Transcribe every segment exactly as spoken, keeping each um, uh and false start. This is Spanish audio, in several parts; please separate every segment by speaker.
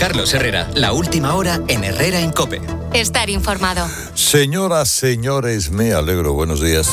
Speaker 1: Carlos Herrera, la última hora en Herrera en COPE.
Speaker 2: Estar informado.
Speaker 3: Señoras, señores, me alegro. Buenos días.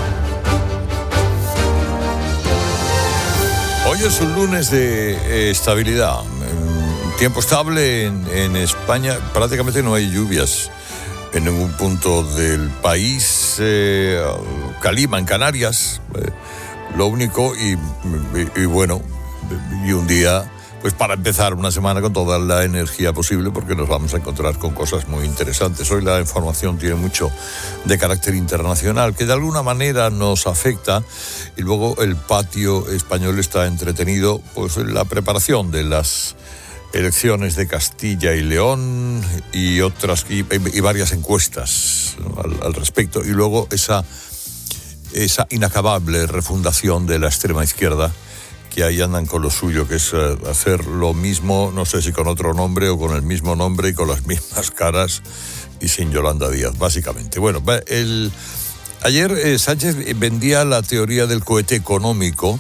Speaker 3: Hoy es un lunes de eh, estabilidad. Tiempo estable en, en España. Prácticamente no hay lluvias en ningún punto del país. Eh, calima en Canarias. Eh, lo único y, y, y bueno, y un día... Pues para empezar una semana con toda la energía posible, porque nos vamos a encontrar con cosas muy interesantes. Hoy la información tiene mucho de carácter internacional, que de alguna manera nos afecta, y luego el patio español está entretenido pues en la preparación de las elecciones de Castilla y León y otras y, y varias encuestas, ¿no?, al, al respecto, y luego esa, esa inacabable refundación de la extrema izquierda, que ahí andan con lo suyo, que es uh, hacer lo mismo, no sé si con otro nombre o con el mismo nombre y con las mismas caras y sin Yolanda Díaz, básicamente. Bueno, el, ayer eh, Sánchez vendía la teoría del cohete económico,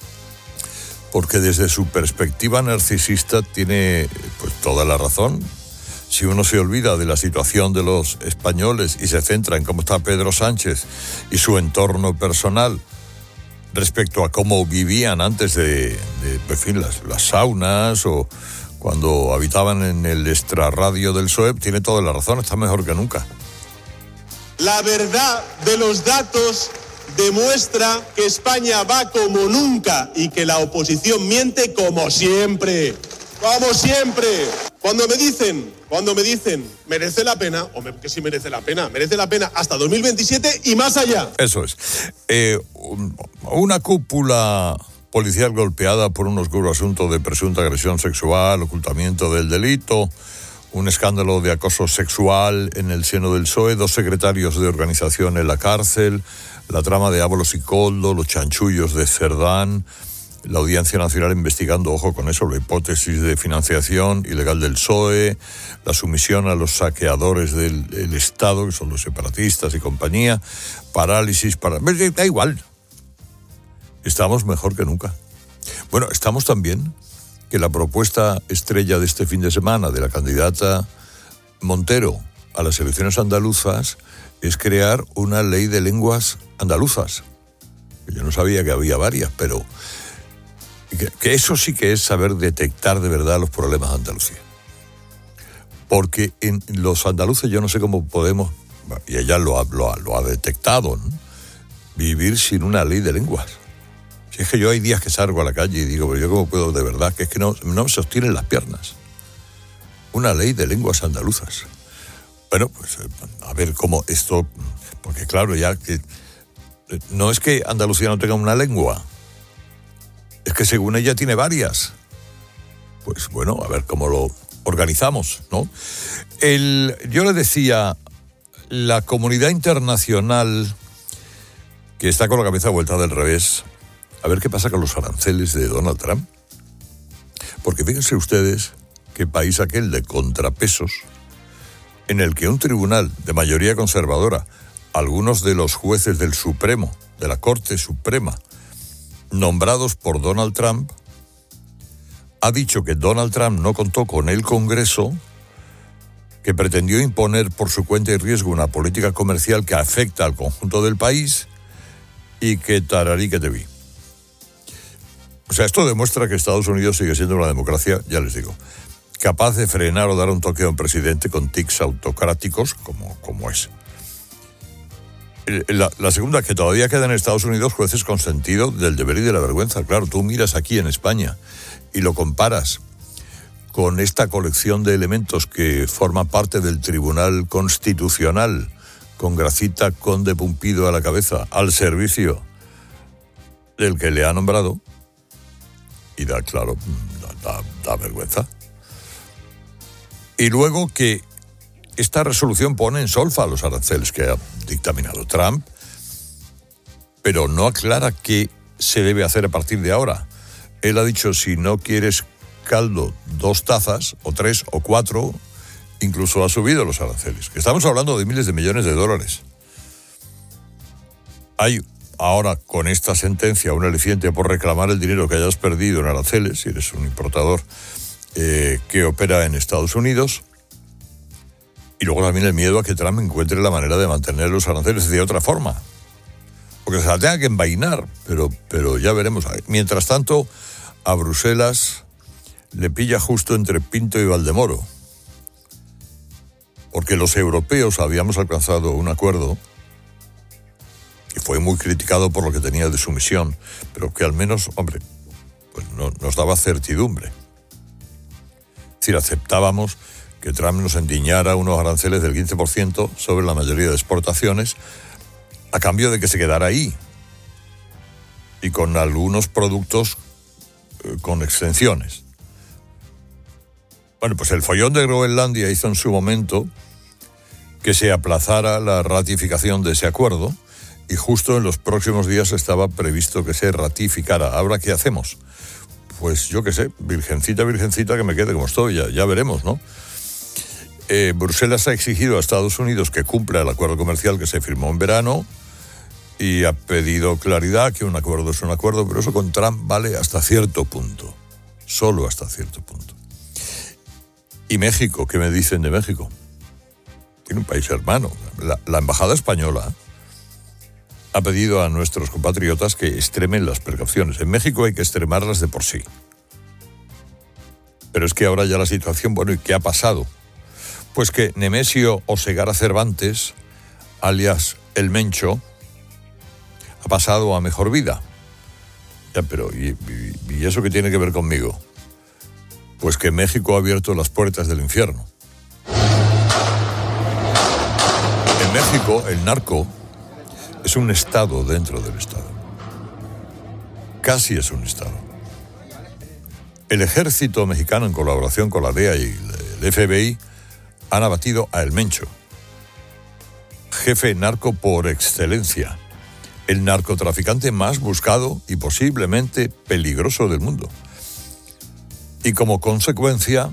Speaker 3: porque desde su perspectiva narcisista tiene pues toda la razón. Si uno se olvida de la situación de los españoles y se centra en cómo está Pedro Sánchez y su entorno personal, respecto a cómo vivían antes de, de en fin, las, las saunas o cuando habitaban en el extrarradio del P S O E, tiene toda la razón, está mejor que nunca.
Speaker 4: La verdad de los datos demuestra que España va como nunca y que la oposición miente como siempre. Como siempre. Cuando me dicen, cuando me dicen, merece la pena, hombre, que sí merece la pena, merece la pena hasta dos mil veintisiete y más allá.
Speaker 3: Eso es. Eh, una cúpula policial golpeada por un oscuro asunto de presunta agresión sexual, ocultamiento del delito, un escándalo de acoso sexual en el seno del P S O E, dos secretarios de organización en la cárcel, la trama de Ábalos y Koldo, los chanchullos de Cerdán, la Audiencia Nacional investigando, ojo con eso, la hipótesis de financiación ilegal del P S O E, la sumisión a los saqueadores del, del Estado, que son los separatistas y compañía, parálisis, para... da igual. Estamos mejor que nunca. Bueno, estamos también que la propuesta estrella de este fin de semana de la candidata Montero a las elecciones andaluzas es crear una ley de lenguas andaluzas. Yo no sabía que había varias, pero... Que, que eso sí que es saber detectar de verdad los problemas de Andalucía. Porque en los andaluces yo no sé cómo podemos, y ella lo ha, lo ha, lo ha detectado, ¿no?, vivir sin una ley de lenguas. Si es que yo hay días que salgo a la calle y digo, pero yo cómo puedo de verdad, que es que no, no me sostienen las piernas. Una ley de lenguas andaluzas. Bueno, pues a ver cómo esto, porque claro, ya que no es que Andalucía no tenga una lengua, es que según ella tiene varias. Pues bueno, a ver cómo lo organizamos, ¿no? El, yo le decía, la comunidad internacional, que está con la cabeza vuelta del revés, a ver qué pasa con los aranceles de Donald Trump. Porque fíjense ustedes qué país aquel de contrapesos, en el que un tribunal de mayoría conservadora, algunos de los jueces del Supremo, de la Corte Suprema, nombrados por Donald Trump, ha dicho que Donald Trump no contó con el Congreso, que pretendió imponer por su cuenta y riesgo una política comercial que afecta al conjunto del país y que tararí que te vi. O sea, esto demuestra que Estados Unidos sigue siendo una democracia, ya les digo, capaz de frenar o dar un toque a un presidente con tics autocráticos como, como es. La, la segunda, que todavía quedan en Estados Unidos jueces con sentido del deber y de la vergüenza. Claro, tú miras aquí en España y lo comparas con esta colección de elementos que forman parte del Tribunal Constitucional, con Gracita Conde Pumpido a la cabeza, al servicio del que le ha nombrado, y da, claro, da, da, da vergüenza. Y luego que esta resolución pone en solfa los aranceles que ha dictaminado Trump, pero no aclara qué se debe hacer a partir de ahora. Él ha dicho, si no quieres caldo, dos tazas, o tres, o cuatro, incluso ha subido los aranceles. Estamos hablando de miles de millones de dólares. Hay ahora, con esta sentencia, un aliciente por reclamar el dinero que hayas perdido en aranceles, si eres un importador eh, que opera en Estados Unidos. Y luego también el miedo a que Trump encuentre la manera de mantener los aranceles de otra forma. Porque se la tenga que envainar, pero, pero ya veremos. Mientras tanto, a Bruselas le pilla justo entre Pinto y Valdemoro. Porque los europeos habíamos alcanzado un acuerdo que fue muy criticado por lo que tenía de sumisión, pero que al menos, hombre, pues no, nos daba certidumbre. Es decir, aceptábamos que Trump nos endiñara unos aranceles del quince por ciento sobre la mayoría de exportaciones, a cambio de que se quedara ahí, y con algunos productos eh, con exenciones. Bueno, pues el follón de Groenlandia hizo en su momento que se aplazara la ratificación de ese acuerdo, y justo en los próximos días estaba previsto que se ratificara. ¿Ahora qué hacemos? Pues yo qué sé, virgencita, virgencita, que me quede como estoy, ya, ya veremos, ¿no? Eh, Bruselas ha exigido a Estados Unidos que cumpla el acuerdo comercial que se firmó en verano y ha pedido claridad, que un acuerdo es un acuerdo, pero eso con Trump vale hasta cierto punto, solo hasta cierto punto. ¿Y México? ¿Qué me dicen de México? Tiene un país hermano. La, la embajada española ha pedido a nuestros compatriotas que extremen las precauciones. En México hay que extremarlas de por sí. Pero es que ahora ya la situación, bueno, ¿y qué ha pasado? Pues que Nemesio Osegara Cervantes, alias El Mencho, ha pasado a mejor vida. Ya, pero ¿y, y, y eso qué tiene que ver conmigo? Pues que México ha abierto las puertas del infierno. En México, el narco es un estado dentro del estado. Casi es un estado. El ejército mexicano, en colaboración con la D E A y el F B I, han abatido a El Mencho, jefe narco por excelencia, el narcotraficante más buscado y posiblemente peligroso del mundo. Y como consecuencia,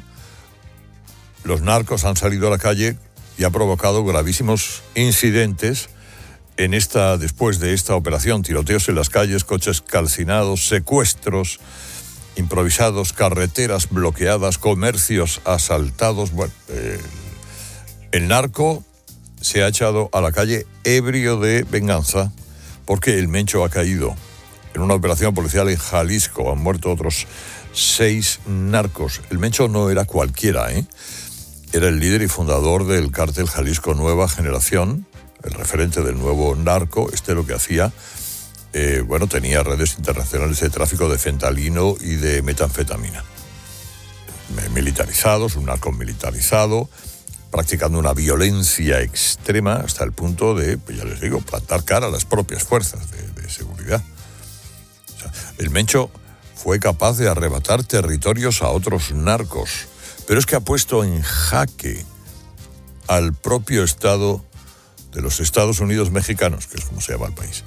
Speaker 3: los narcos han salido a la calle y ha provocado gravísimos incidentes en esta, después de esta operación: tiroteos en las calles, coches calcinados, secuestros improvisados, carreteras bloqueadas, comercios asaltados. Bueno, eh, el narco se ha echado a la calle ebrio de venganza porque El Mencho ha caído en una operación policial en Jalisco. Han muerto otros seis narcos. El Mencho no era cualquiera, ¿eh? Era el líder y fundador del cártel Jalisco Nueva Generación, el referente del nuevo narco. Este lo que hacía, eh, bueno, tenía redes internacionales de tráfico de fentanilo y de metanfetamina. Militarizados, un narco militarizado, practicando una violencia extrema hasta el punto de, pues ya les digo, plantar cara a las propias fuerzas de, de seguridad. O sea, el Mencho fue capaz de arrebatar territorios a otros narcos, pero es que ha puesto en jaque al propio Estado de los Estados Unidos mexicanos, que es como se llama el país.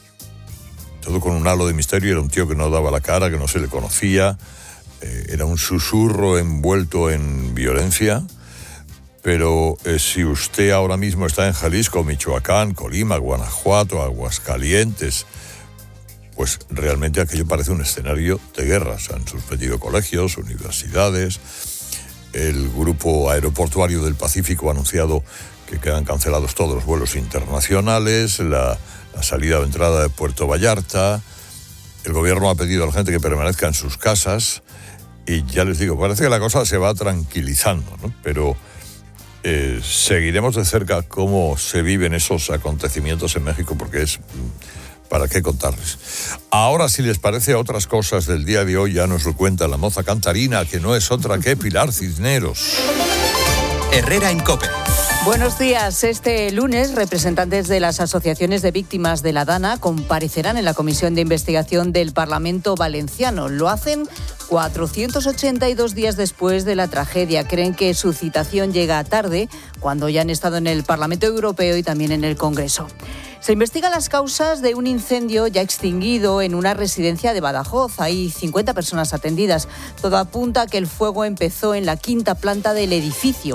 Speaker 3: Todo con un halo de misterio. Era un tío que no daba la cara, que no se le conocía, eh, era un susurro envuelto en violencia. Pero eh, si usted ahora mismo está en Jalisco, Michoacán, Colima, Guanajuato, Aguascalientes, pues realmente aquello parece un escenario de guerra. Se han suspendido colegios, universidades. El Grupo Aeroportuario del Pacífico ha anunciado que quedan cancelados todos los vuelos internacionales, la, la salida o entrada de Puerto Vallarta. El gobierno ha pedido a la gente que permanezca en sus casas. Y ya les digo, parece que la cosa se va tranquilizando, ¿no? Pero Eh, seguiremos de cerca cómo se viven esos acontecimientos en México, porque es para qué contarles. Ahora, si les parece, otras cosas del día de hoy ya nos lo cuenta la moza cantarina, que no es otra que Pilar Cisneros.
Speaker 1: Herrera en COPE.
Speaker 2: Buenos días. Este lunes, representantes de las asociaciones de víctimas de la Dana comparecerán en la Comisión de Investigación del Parlamento Valenciano. Lo hacen cuatrocientos ochenta y dos días después de la tragedia. Creen que su citación llega tarde, cuando ya han estado en el Parlamento Europeo y también en el Congreso. Se investigan las causas de un incendio ya extinguido en una residencia de Badajoz. Hay cincuenta personas atendidas. Todo apunta a que el fuego empezó en la quinta planta del edificio.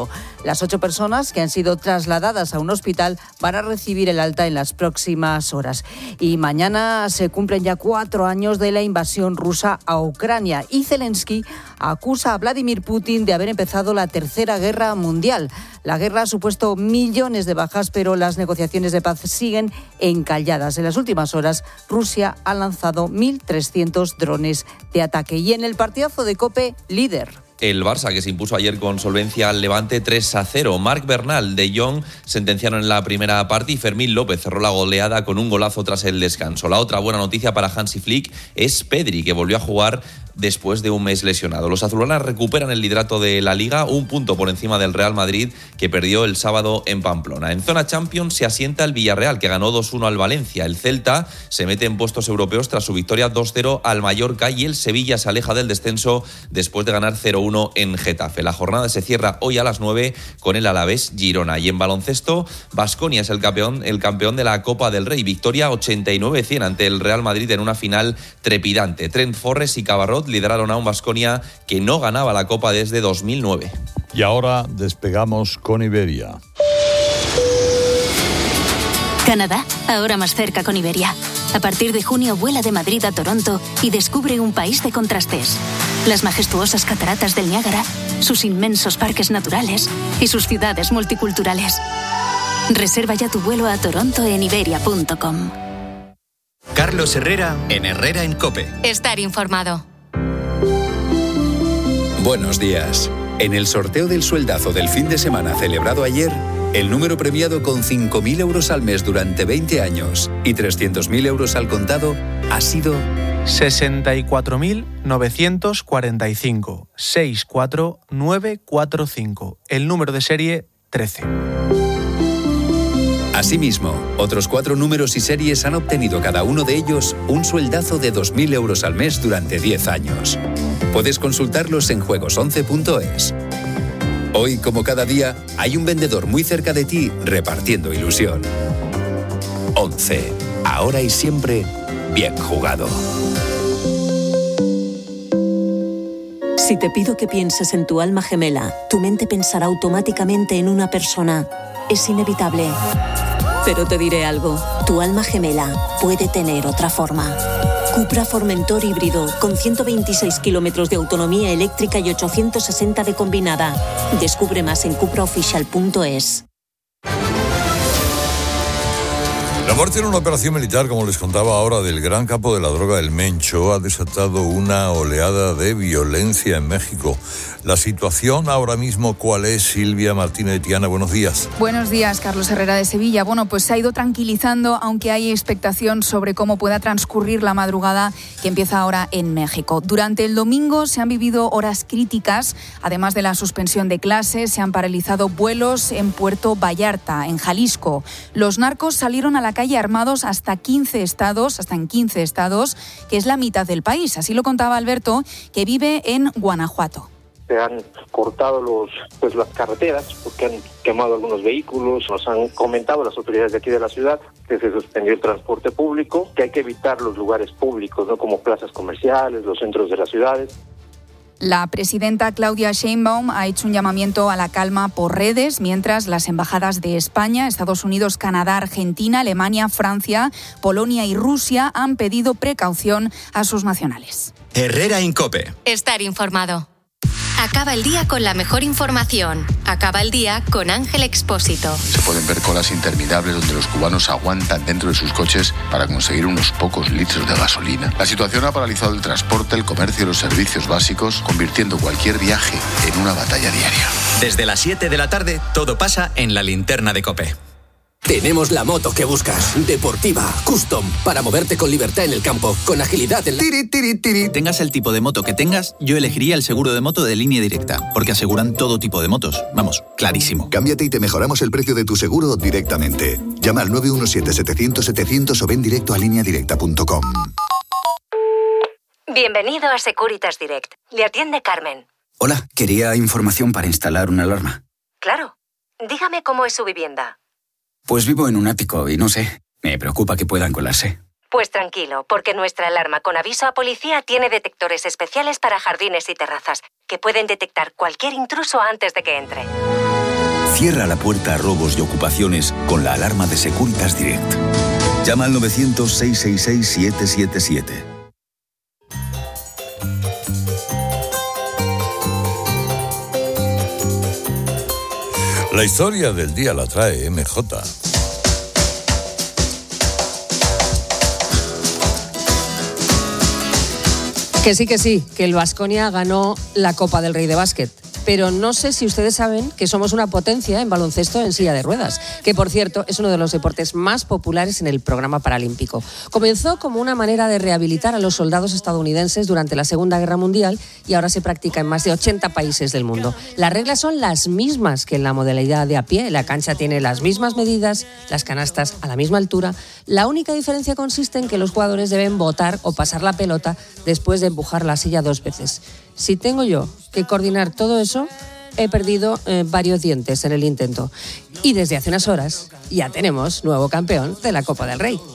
Speaker 2: Las ocho personas que han sido trasladadas a un hospital van a recibir el alta en las próximas horas. Y mañana se cumplen ya cuatro años de la invasión rusa a Ucrania y Zelensky acusa a Vladimir Putin de haber empezado la Tercera Guerra Mundial. La guerra ha supuesto millones de bajas, pero las negociaciones de paz siguen encalladas. En las últimas horas, Rusia ha lanzado mil trescientos drones de ataque. Y en el partidazo de COPE, líder.
Speaker 5: El Barça, que se impuso ayer con solvencia al Levante tres a cero. Marc Bernal, De Jong sentenciaron en la primera parte y Fermín López cerró la goleada con un golazo tras el descanso. La otra buena noticia para Hansi Flick es Pedri, que volvió a jugar después de un mes lesionado. Los azulgranas recuperan el liderato de la Liga, un punto por encima del Real Madrid, que perdió el sábado en Pamplona. En zona Champions se asienta el Villarreal, que ganó dos uno al Valencia. El Celta se mete en puestos europeos tras su victoria dos cero al Mallorca y el Sevilla se aleja del descenso después de ganar cero uno en Getafe. La jornada se cierra hoy a las nueve con el Alavés Girona. Y en baloncesto, Baskonia es el campeón, el campeón de la Copa del Rey. Victoria ochenta y nueve a cien ante el Real Madrid en una final trepidante. Trent Forrest y Cabarrot lideraron a un Baskonia que no ganaba la Copa desde dos mil nueve.
Speaker 3: Y ahora despegamos con Iberia.
Speaker 6: Canadá, ahora más cerca con Iberia. A partir de junio vuela de Madrid a Toronto y descubre un país de contrastes. Las majestuosas cataratas del Niágara, sus inmensos parques naturales y sus ciudades multiculturales. Reserva ya tu vuelo a Toronto en iberia punto com.
Speaker 1: Carlos Herrera en Herrera en COPE.
Speaker 6: Estar informado.
Speaker 7: Buenos días. En el sorteo del sueldazo del fin de semana celebrado ayer, el número premiado con cinco mil euros al mes durante veinte años y trescientos mil euros al contado ha sido
Speaker 8: sesenta y cuatro mil novecientos cuarenta y cinco, seis cuatro nueve cuatro cinco. El número de serie trece.
Speaker 7: Asimismo, otros cuatro números y series han obtenido cada uno de ellos un sueldazo de dos mil euros al mes durante diez años. Puedes consultarlos en juegos once punto es. Hoy, como cada día, hay un vendedor muy cerca de ti repartiendo ilusión. once. Ahora y siempre, bien jugado.
Speaker 9: Si te pido que pienses en tu alma gemela, tu mente pensará automáticamente en una persona. Es inevitable. Pero te diré algo, tu alma gemela puede tener otra forma. Cupra Formentor híbrido, con ciento veintiséis kilómetros de autonomía eléctrica y ochocientos sesenta de combinada. Descubre más en cupra oficial punto es.
Speaker 3: La muerte en una operación militar, como les contaba ahora, del gran capo de la droga, el Mencho, ha desatado una oleada de violencia en México. La situación ahora mismo, ¿cuál es? Silvia Martínez Tiana, buenos días.
Speaker 10: Buenos días, Carlos Herrera de Sevilla. Bueno, pues se ha ido tranquilizando, aunque hay expectación sobre cómo pueda transcurrir la madrugada que empieza ahora en México. Durante el domingo se han vivido horas críticas, además de la suspensión de clases, se han paralizado vuelos en Puerto Vallarta, en Jalisco. Los narcos salieron a la calle armados hasta quince estados, hasta en quince estados, que es la mitad del país. Así lo contaba Alberto, que vive en Guanajuato.
Speaker 11: Se han cortado los, pues las carreteras porque han quemado algunos vehículos. Nos han comentado las autoridades de aquí de la ciudad que se suspendió el transporte público, que hay que evitar los lugares públicos, ¿no? Como plazas comerciales, los centros de las ciudades.
Speaker 10: La presidenta Claudia Sheinbaum ha hecho un llamamiento a la calma por redes, mientras las embajadas de España, Estados Unidos, Canadá, Argentina, Alemania, Francia, Polonia y Rusia han pedido precaución a sus nacionales.
Speaker 1: Herrera en COPE.
Speaker 6: Estar informado. Acaba el día con la mejor información. Acaba el día con Ángel Expósito.
Speaker 12: Se pueden ver colas interminables donde los cubanos aguantan dentro de sus coches para conseguir unos pocos litros de gasolina. La situación ha paralizado el transporte, el comercio y los servicios básicos, convirtiendo cualquier viaje en una batalla diaria.
Speaker 1: Desde las siete de la tarde, todo pasa en la linterna de COPE.
Speaker 13: Tenemos la moto que buscas, deportiva, custom, para moverte con libertad en el campo, con agilidad en la...
Speaker 14: Tiri, tiri, tiri. Tengas el tipo de moto que tengas, yo elegiría el seguro de moto de Línea Directa, porque aseguran todo tipo de motos. Vamos, clarísimo.
Speaker 15: Cámbiate y te mejoramos el precio de tu seguro directamente. Llama al nueve uno siete, setecientos, setecientos o ven directo a línea directa punto com.
Speaker 6: Bienvenido a Securitas Direct. Le atiende Carmen.
Speaker 16: Hola, quería información para instalar una alarma.
Speaker 6: Claro. Dígame cómo es su vivienda.
Speaker 16: Pues vivo en un ático y no sé, me preocupa que puedan colarse.
Speaker 6: Pues tranquilo, porque nuestra alarma con aviso a policía tiene detectores especiales para jardines y terrazas, que pueden detectar cualquier intruso antes de que entre.
Speaker 17: Cierra la puerta a robos y ocupaciones con la alarma de Securitas Direct. Llama al novecientos, seiscientos sesenta y seis, setecientos setenta y siete.
Speaker 3: La historia del día la trae M J.
Speaker 18: Que sí, que sí, que el Baskonia ganó la Copa del Rey de básquet. Pero no sé si ustedes saben que somos una potencia en baloncesto en silla de ruedas, que por cierto es uno de los deportes más populares en el programa paralímpico. Comenzó como una manera de rehabilitar a los soldados estadounidenses durante la Segunda Guerra Mundial y ahora se practica en más de ochenta países del mundo. Las reglas son las mismas que en la modalidad de a pie, la cancha tiene las mismas medidas, las canastas a la misma altura. La única diferencia consiste en que los jugadores deben botar o pasar la pelota después de empujar la silla dos veces. Si tengo yo que coordinar todo eso, he perdido eh, varios dientes en el intento. Y desde hace unas horas ya tenemos nuevo campeón de la Copa del Rey.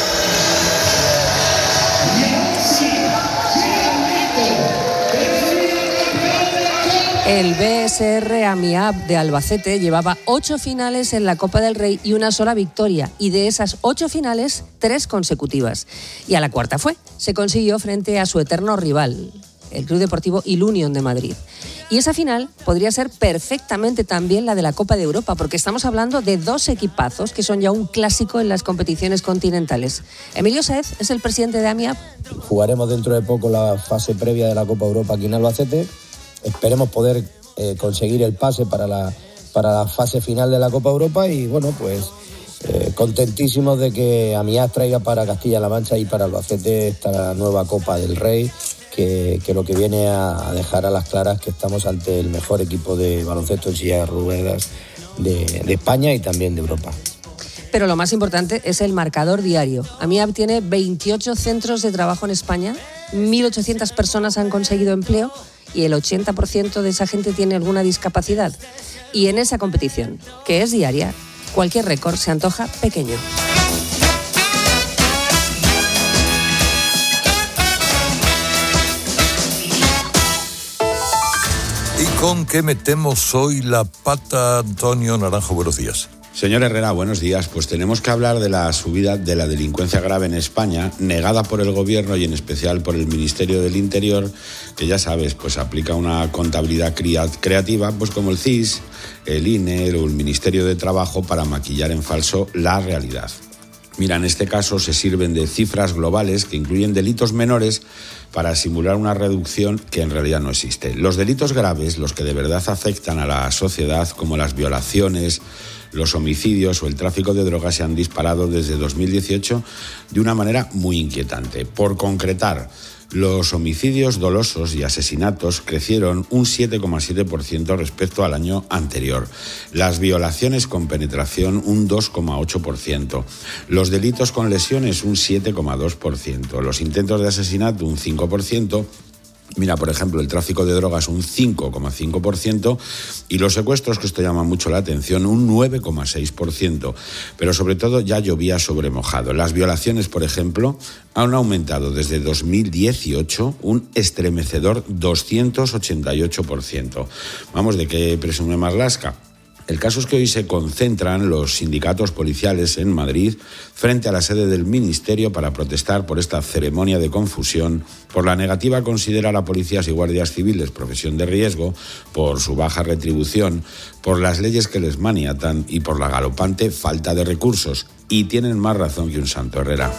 Speaker 18: El B S R Amiab de Albacete llevaba ocho finales en la Copa del Rey y una sola victoria, y de esas ocho finales, tres consecutivas. Y a la cuarta fue, se consiguió frente a su eterno rival, el Club Deportivo Ilunion de Madrid. Y esa final podría ser perfectamente también la de la Copa de Europa, porque estamos hablando de dos equipazos que son ya un clásico en las competiciones continentales. Emilio Sáez es el presidente de Amiab.
Speaker 19: Jugaremos dentro de poco la fase previa de la Copa Europa aquí en Albacete. Esperemos poder eh, conseguir el pase para la, para la fase final de la Copa Europa y bueno, pues eh, contentísimos de que Amiab traiga para Castilla-La Mancha y para Albacete esta nueva Copa del Rey. Que, que lo que viene a, a dejar a las claras que estamos ante el mejor equipo de baloncesto en silla de ruedas de, de España y también de Europa.
Speaker 18: Pero lo más importante es el marcador diario. Amiab tiene veintiocho centros de trabajo en España, mil ochocientas personas han conseguido empleo y el ochenta por ciento de esa gente tiene alguna discapacidad. Y en esa competición, que es diaria, cualquier récord se antoja pequeño.
Speaker 3: ¿Y con qué metemos hoy la pata, Antonio Naranjo? Buenos días.
Speaker 20: Señor Herrera, buenos días. Pues tenemos que hablar de la subida de la delincuencia grave en España, negada por el Gobierno y en especial por el Ministerio del Interior, que ya sabes, pues aplica una contabilidad creativa, pues como el C I S, el I N E o el Ministerio de Trabajo para maquillar en falso la realidad. Mira, en este caso se sirven de cifras globales que incluyen delitos menores para simular una reducción que en realidad no existe. Los delitos graves, los que de verdad afectan a la sociedad, como las violaciones, los homicidios o el tráfico de drogas, se han disparado desde dos mil dieciocho de una manera muy inquietante. Por concretar, los homicidios dolosos y asesinatos crecieron un siete coma siete por ciento respecto al año anterior. Las violaciones con penetración un dos coma ocho por ciento. Los delitos con lesiones un siete coma dos por ciento. Los intentos de asesinato un cinco por ciento. Mira, por ejemplo, el tráfico de drogas un cinco coma cinco por ciento y los secuestros, que esto llama mucho la atención, un nueve coma seis por ciento. Pero sobre todo ya llovía sobre mojado. Las violaciones, por ejemplo, han aumentado desde dos mil dieciocho un estremecedor doscientos ochenta y ocho por ciento. Vamos, ¿de qué presume Marlaska? El caso es que hoy se concentran los sindicatos policiales en Madrid frente a la sede del Ministerio para protestar por esta ceremonia de confusión, por la negativa a considerar a policías y guardias civiles profesión de riesgo, por su baja retribución, por las leyes que les maniatan y por la galopante falta de recursos. Y tienen más razón que un santo, Herrera.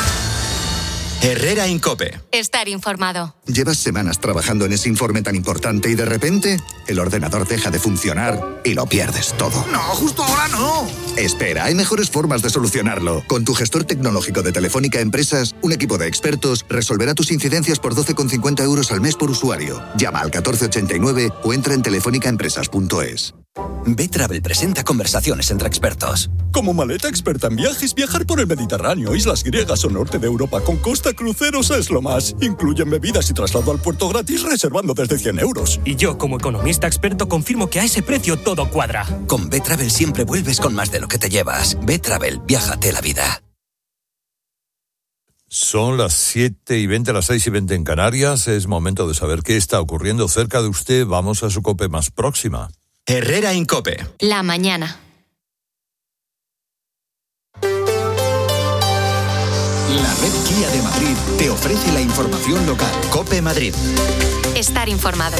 Speaker 1: Herrera Incope.
Speaker 21: Estar informado.
Speaker 15: Llevas semanas trabajando en ese informe tan importante y de repente el ordenador deja de funcionar y lo pierdes todo.
Speaker 22: No, justo ahora no.
Speaker 15: Espera, hay mejores formas de solucionarlo. Con tu gestor tecnológico de Telefónica Empresas, un equipo de expertos resolverá tus incidencias por doce con cincuenta euros al mes por usuario. Llama al catorce ochenta y nueve o entra en telefónica empresas punto es.
Speaker 23: B-Travel presenta conversaciones entre expertos.
Speaker 24: Como maleta experta en viajes, viajar por el Mediterráneo, islas griegas o norte de Europa con costa cruceros es lo más. Incluyen bebidas y traslado al puerto gratis reservando desde cien euros.
Speaker 25: Y yo, como economista experto, confirmo que a ese precio todo cuadra.
Speaker 23: Con B-Travel siempre vuelves con más de lo que te llevas. B-Travel, viájate la vida.
Speaker 3: Son las siete y veinte, las seis y veinte en Canarias. Es momento de saber qué está ocurriendo cerca de usted. Vamos a su COPE más próxima.
Speaker 1: Herrera Incope.
Speaker 2: La mañana.
Speaker 4: La red Kia de Madrid te ofrece la información local.
Speaker 1: COPE Madrid.
Speaker 2: Estar informado.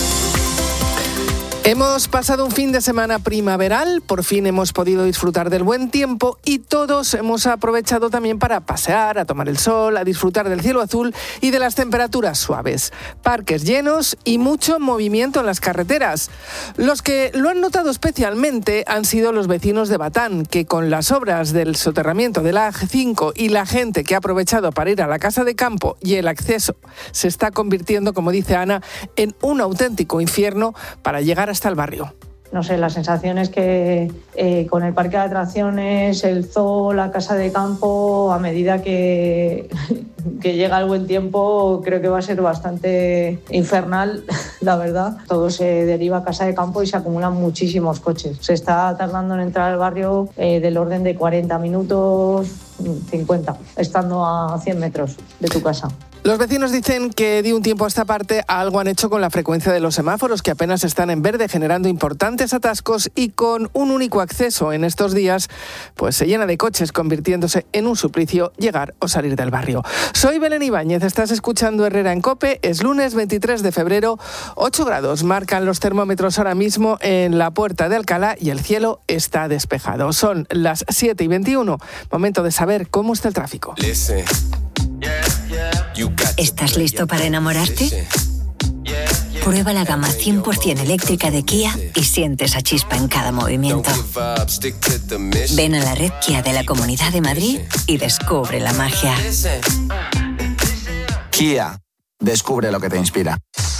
Speaker 5: Hemos pasado un fin de semana primaveral, por fin hemos podido disfrutar del buen tiempo y todos hemos aprovechado también para pasear, a tomar el sol, a disfrutar del cielo azul y de las temperaturas suaves. Parques llenos y mucho movimiento en las carreteras. Los que lo han notado especialmente han sido los vecinos de Batán, que con las obras del soterramiento de la A cinco y la gente que ha aprovechado para ir a la casa de campo y el acceso se está convirtiendo, como dice Ana, en un auténtico infierno para llegar a hasta el barrio.
Speaker 21: No sé, la sensación es que eh, con el parque de atracciones, el zoo, la casa de campo, a medida que, que llega el buen tiempo, creo que va a ser bastante infernal, la verdad. Todo se deriva a casa de campo y se acumulan muchísimos coches. Se está tardando en entrar al barrio eh, del orden de cuarenta minutos, cincuenta, estando a cien metros de tu casa.
Speaker 5: Los vecinos dicen que de un tiempo a esta parte algo han hecho con la frecuencia de los semáforos, que apenas están en verde, generando importantes atascos, y con un único acceso en estos días, pues se llena de coches, convirtiéndose en un suplicio llegar o salir del barrio. Soy Belén Ibáñez, estás escuchando Herrera en COPE, es lunes veintitrés de febrero, ocho grados marcan los termómetros ahora mismo en la Puerta de Alcalá y el cielo está despejado. Son las siete y veintiuno, momento de saber cómo está el tráfico.
Speaker 22: ¿Estás listo para enamorarte? Prueba la gama cien por ciento eléctrica de Kia y siente esa chispa en cada movimiento. Ven a la red Kia de la Comunidad de Madrid y descubre la magia.
Speaker 26: Kia, descubre lo que te inspira.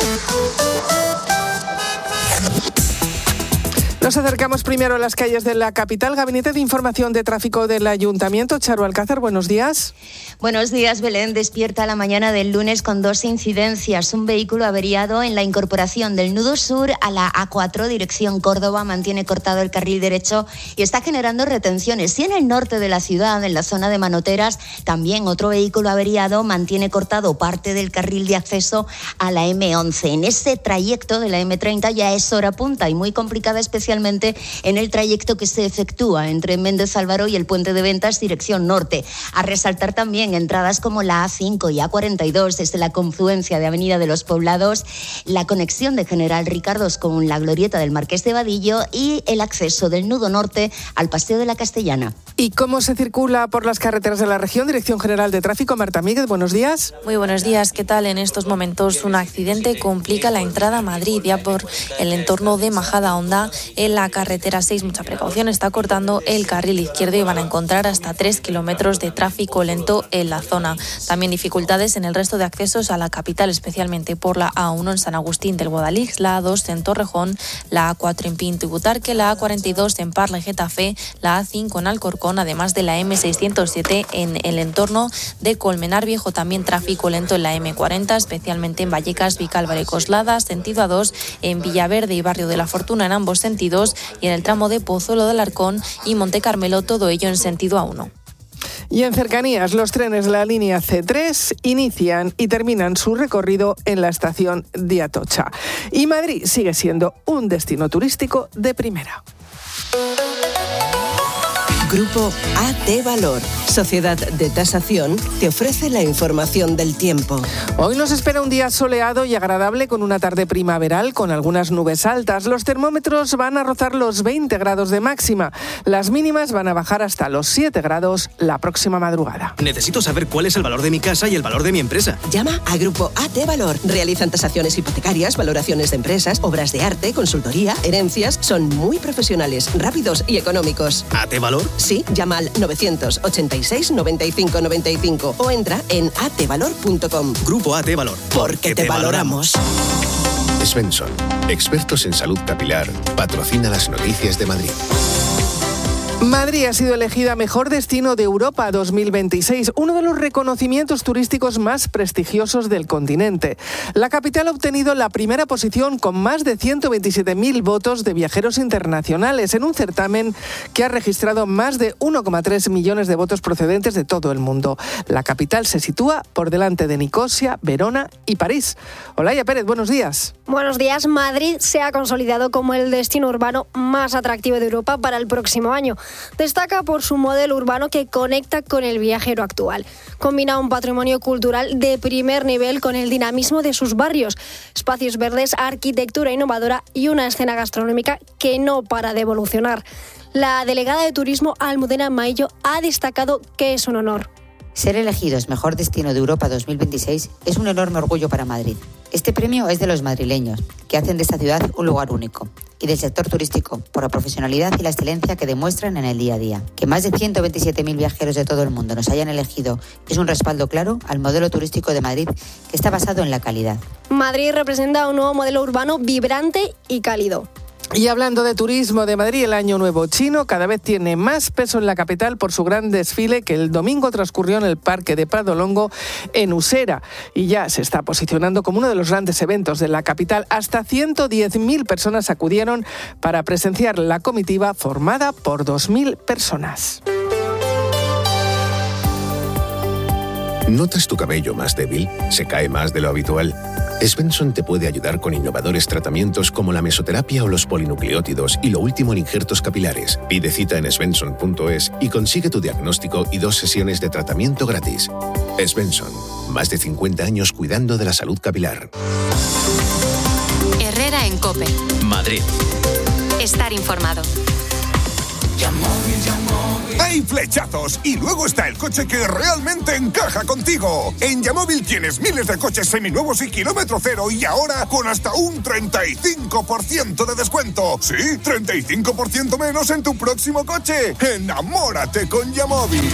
Speaker 5: Nos acercamos primero a las calles de la capital. Gabinete de Información de Tráfico del Ayuntamiento. Charo Alcázar, buenos días.
Speaker 27: Buenos días, Belén. Despierta la mañana del lunes con dos incidencias. Un vehículo averiado en la incorporación del nudo sur a la A cuatro, dirección Córdoba, mantiene cortado el carril derecho y está generando retenciones. Y en el norte de la ciudad, en la zona de Manoteras, también otro vehículo averiado mantiene cortado parte del carril de acceso a la eme once. En ese trayecto de la eme treinta ya es hora punta y muy complicada, especialmente en el trayecto que se efectúa entre Méndez Álvaro y el Puente de Ventas, dirección norte. A resaltar también entradas como la A cinco y A cuarenta y dos desde la confluencia de Avenida de los Poblados, la conexión de General Ricardos con la glorieta del Marqués de Vadillo y el acceso del nudo norte al Paseo de la Castellana.
Speaker 5: ¿Y cómo se circula por las carreteras de la región? Dirección General de Tráfico, Marta Míguez, buenos días.
Speaker 28: Muy buenos días, ¿qué tal? En estos momentos un accidente complica la entrada a Madrid, ya por el entorno de Majadahonda. En la carretera seis, mucha precaución, está cortando el carril izquierdo y van a encontrar hasta tres kilómetros de tráfico lento en la zona. También dificultades en el resto de accesos a la capital, especialmente por la A uno en San Agustín del Guadalix, la A dos en Torrejón, la A cuatro en Pinto y Butarque, la A cuarenta y dos en Parla y Getafe, la A cinco en Alcorcón, además de la eme seiscientos siete en el entorno de Colmenar Viejo. También tráfico lento en la eme cuarenta, especialmente en Vallecas, Vicálvaro y Coslada, sentido A dos, en Villaverde y Barrio de la Fortuna en ambos sentidos, y en el tramo de Pozuelo del Arcón y Monte Carmelo, todo ello en sentido A uno.
Speaker 5: Y en cercanías, los trenes de la línea ce tres inician y terminan su recorrido en la estación de Atocha. Y Madrid sigue siendo un destino turístico de primera.
Speaker 29: Grupo A T Valor, Sociedad de Tasación, te ofrece la información del tiempo.
Speaker 5: Hoy nos espera un día soleado y agradable con una tarde primaveral con algunas nubes altas. Los termómetros van a rozar los veinte grados de máxima. Las mínimas van a bajar hasta los siete grados la próxima madrugada.
Speaker 25: Necesito saber cuál es el valor de mi casa y el valor de mi empresa.
Speaker 29: Llama a Grupo A T Valor. Realizan tasaciones hipotecarias, valoraciones de empresas, obras de arte, consultoría, herencias. Son muy profesionales, rápidos y económicos.
Speaker 25: ¿A T Valor?
Speaker 29: Sí, llama al novecientos ochenta y seis noventa y cinco noventa y cinco o entra en a t valor punto com.
Speaker 25: Grupo A T Valor.
Speaker 29: Porque te valoramos.
Speaker 30: Svensson, expertos en salud capilar, patrocina las noticias de Madrid.
Speaker 5: Madrid ha sido elegida Mejor Destino de Europa dos mil veintiséis, uno de los reconocimientos turísticos más prestigiosos del continente. La capital ha obtenido la primera posición con más de ciento veintisiete mil votos de viajeros internacionales en un certamen que ha registrado más de uno coma tres millones de votos procedentes de todo el mundo. La capital se sitúa por delante de Nicosia, Verona y París. Olaya Pérez, buenos días.
Speaker 7: Buenos días. Madrid se ha consolidado como el destino urbano más atractivo de Europa para el próximo año. Destaca por su modelo urbano que conecta con el viajero actual. Combina un patrimonio cultural de primer nivel con el dinamismo de sus barrios, espacios verdes, arquitectura innovadora y una escena gastronómica que no para de evolucionar. La delegada de Turismo, Almudena Maillo, ha destacado que es un honor.
Speaker 8: Ser elegidos Mejor Destino de Europa dos mil veintiséis es un enorme orgullo para Madrid. Este premio es de los madrileños, que hacen de esta ciudad un lugar único, y del sector turístico, por la profesionalidad y la excelencia que demuestran en el día a día. Que más de ciento veintisiete mil viajeros de todo el mundo nos hayan elegido es un respaldo claro al modelo turístico de Madrid, que está basado en la calidad.
Speaker 7: Madrid representa un nuevo modelo urbano vibrante y cálido.
Speaker 5: Y hablando de turismo de Madrid, el Año Nuevo Chino cada vez tiene más peso en la capital por su gran desfile que el domingo transcurrió en el Parque de Prado Longo en Usera y ya se está posicionando como uno de los grandes eventos de la capital. Hasta ciento diez mil personas acudieron para presenciar la comitiva formada por dos mil personas.
Speaker 9: ¿Notas tu cabello más débil? ¿Se cae más de lo habitual? Svensson te puede ayudar con innovadores tratamientos como la mesoterapia o los polinucleótidos y lo último en injertos capilares. Pide cita en svensson punto es y consigue tu diagnóstico y dos sesiones de tratamiento gratis. Svensson, más de cincuenta años cuidando de la salud capilar.
Speaker 2: Herrera en COPE.
Speaker 1: Madrid.
Speaker 2: Estar informado.
Speaker 10: Hay flechazos y luego está el coche que realmente encaja contigo. En Yamóvil tienes miles de coches seminuevos y kilómetro cero y ahora con hasta un treinta y cinco por ciento de descuento. Sí, treinta y cinco por ciento menos en tu próximo coche. Enamórate con Yamóvil.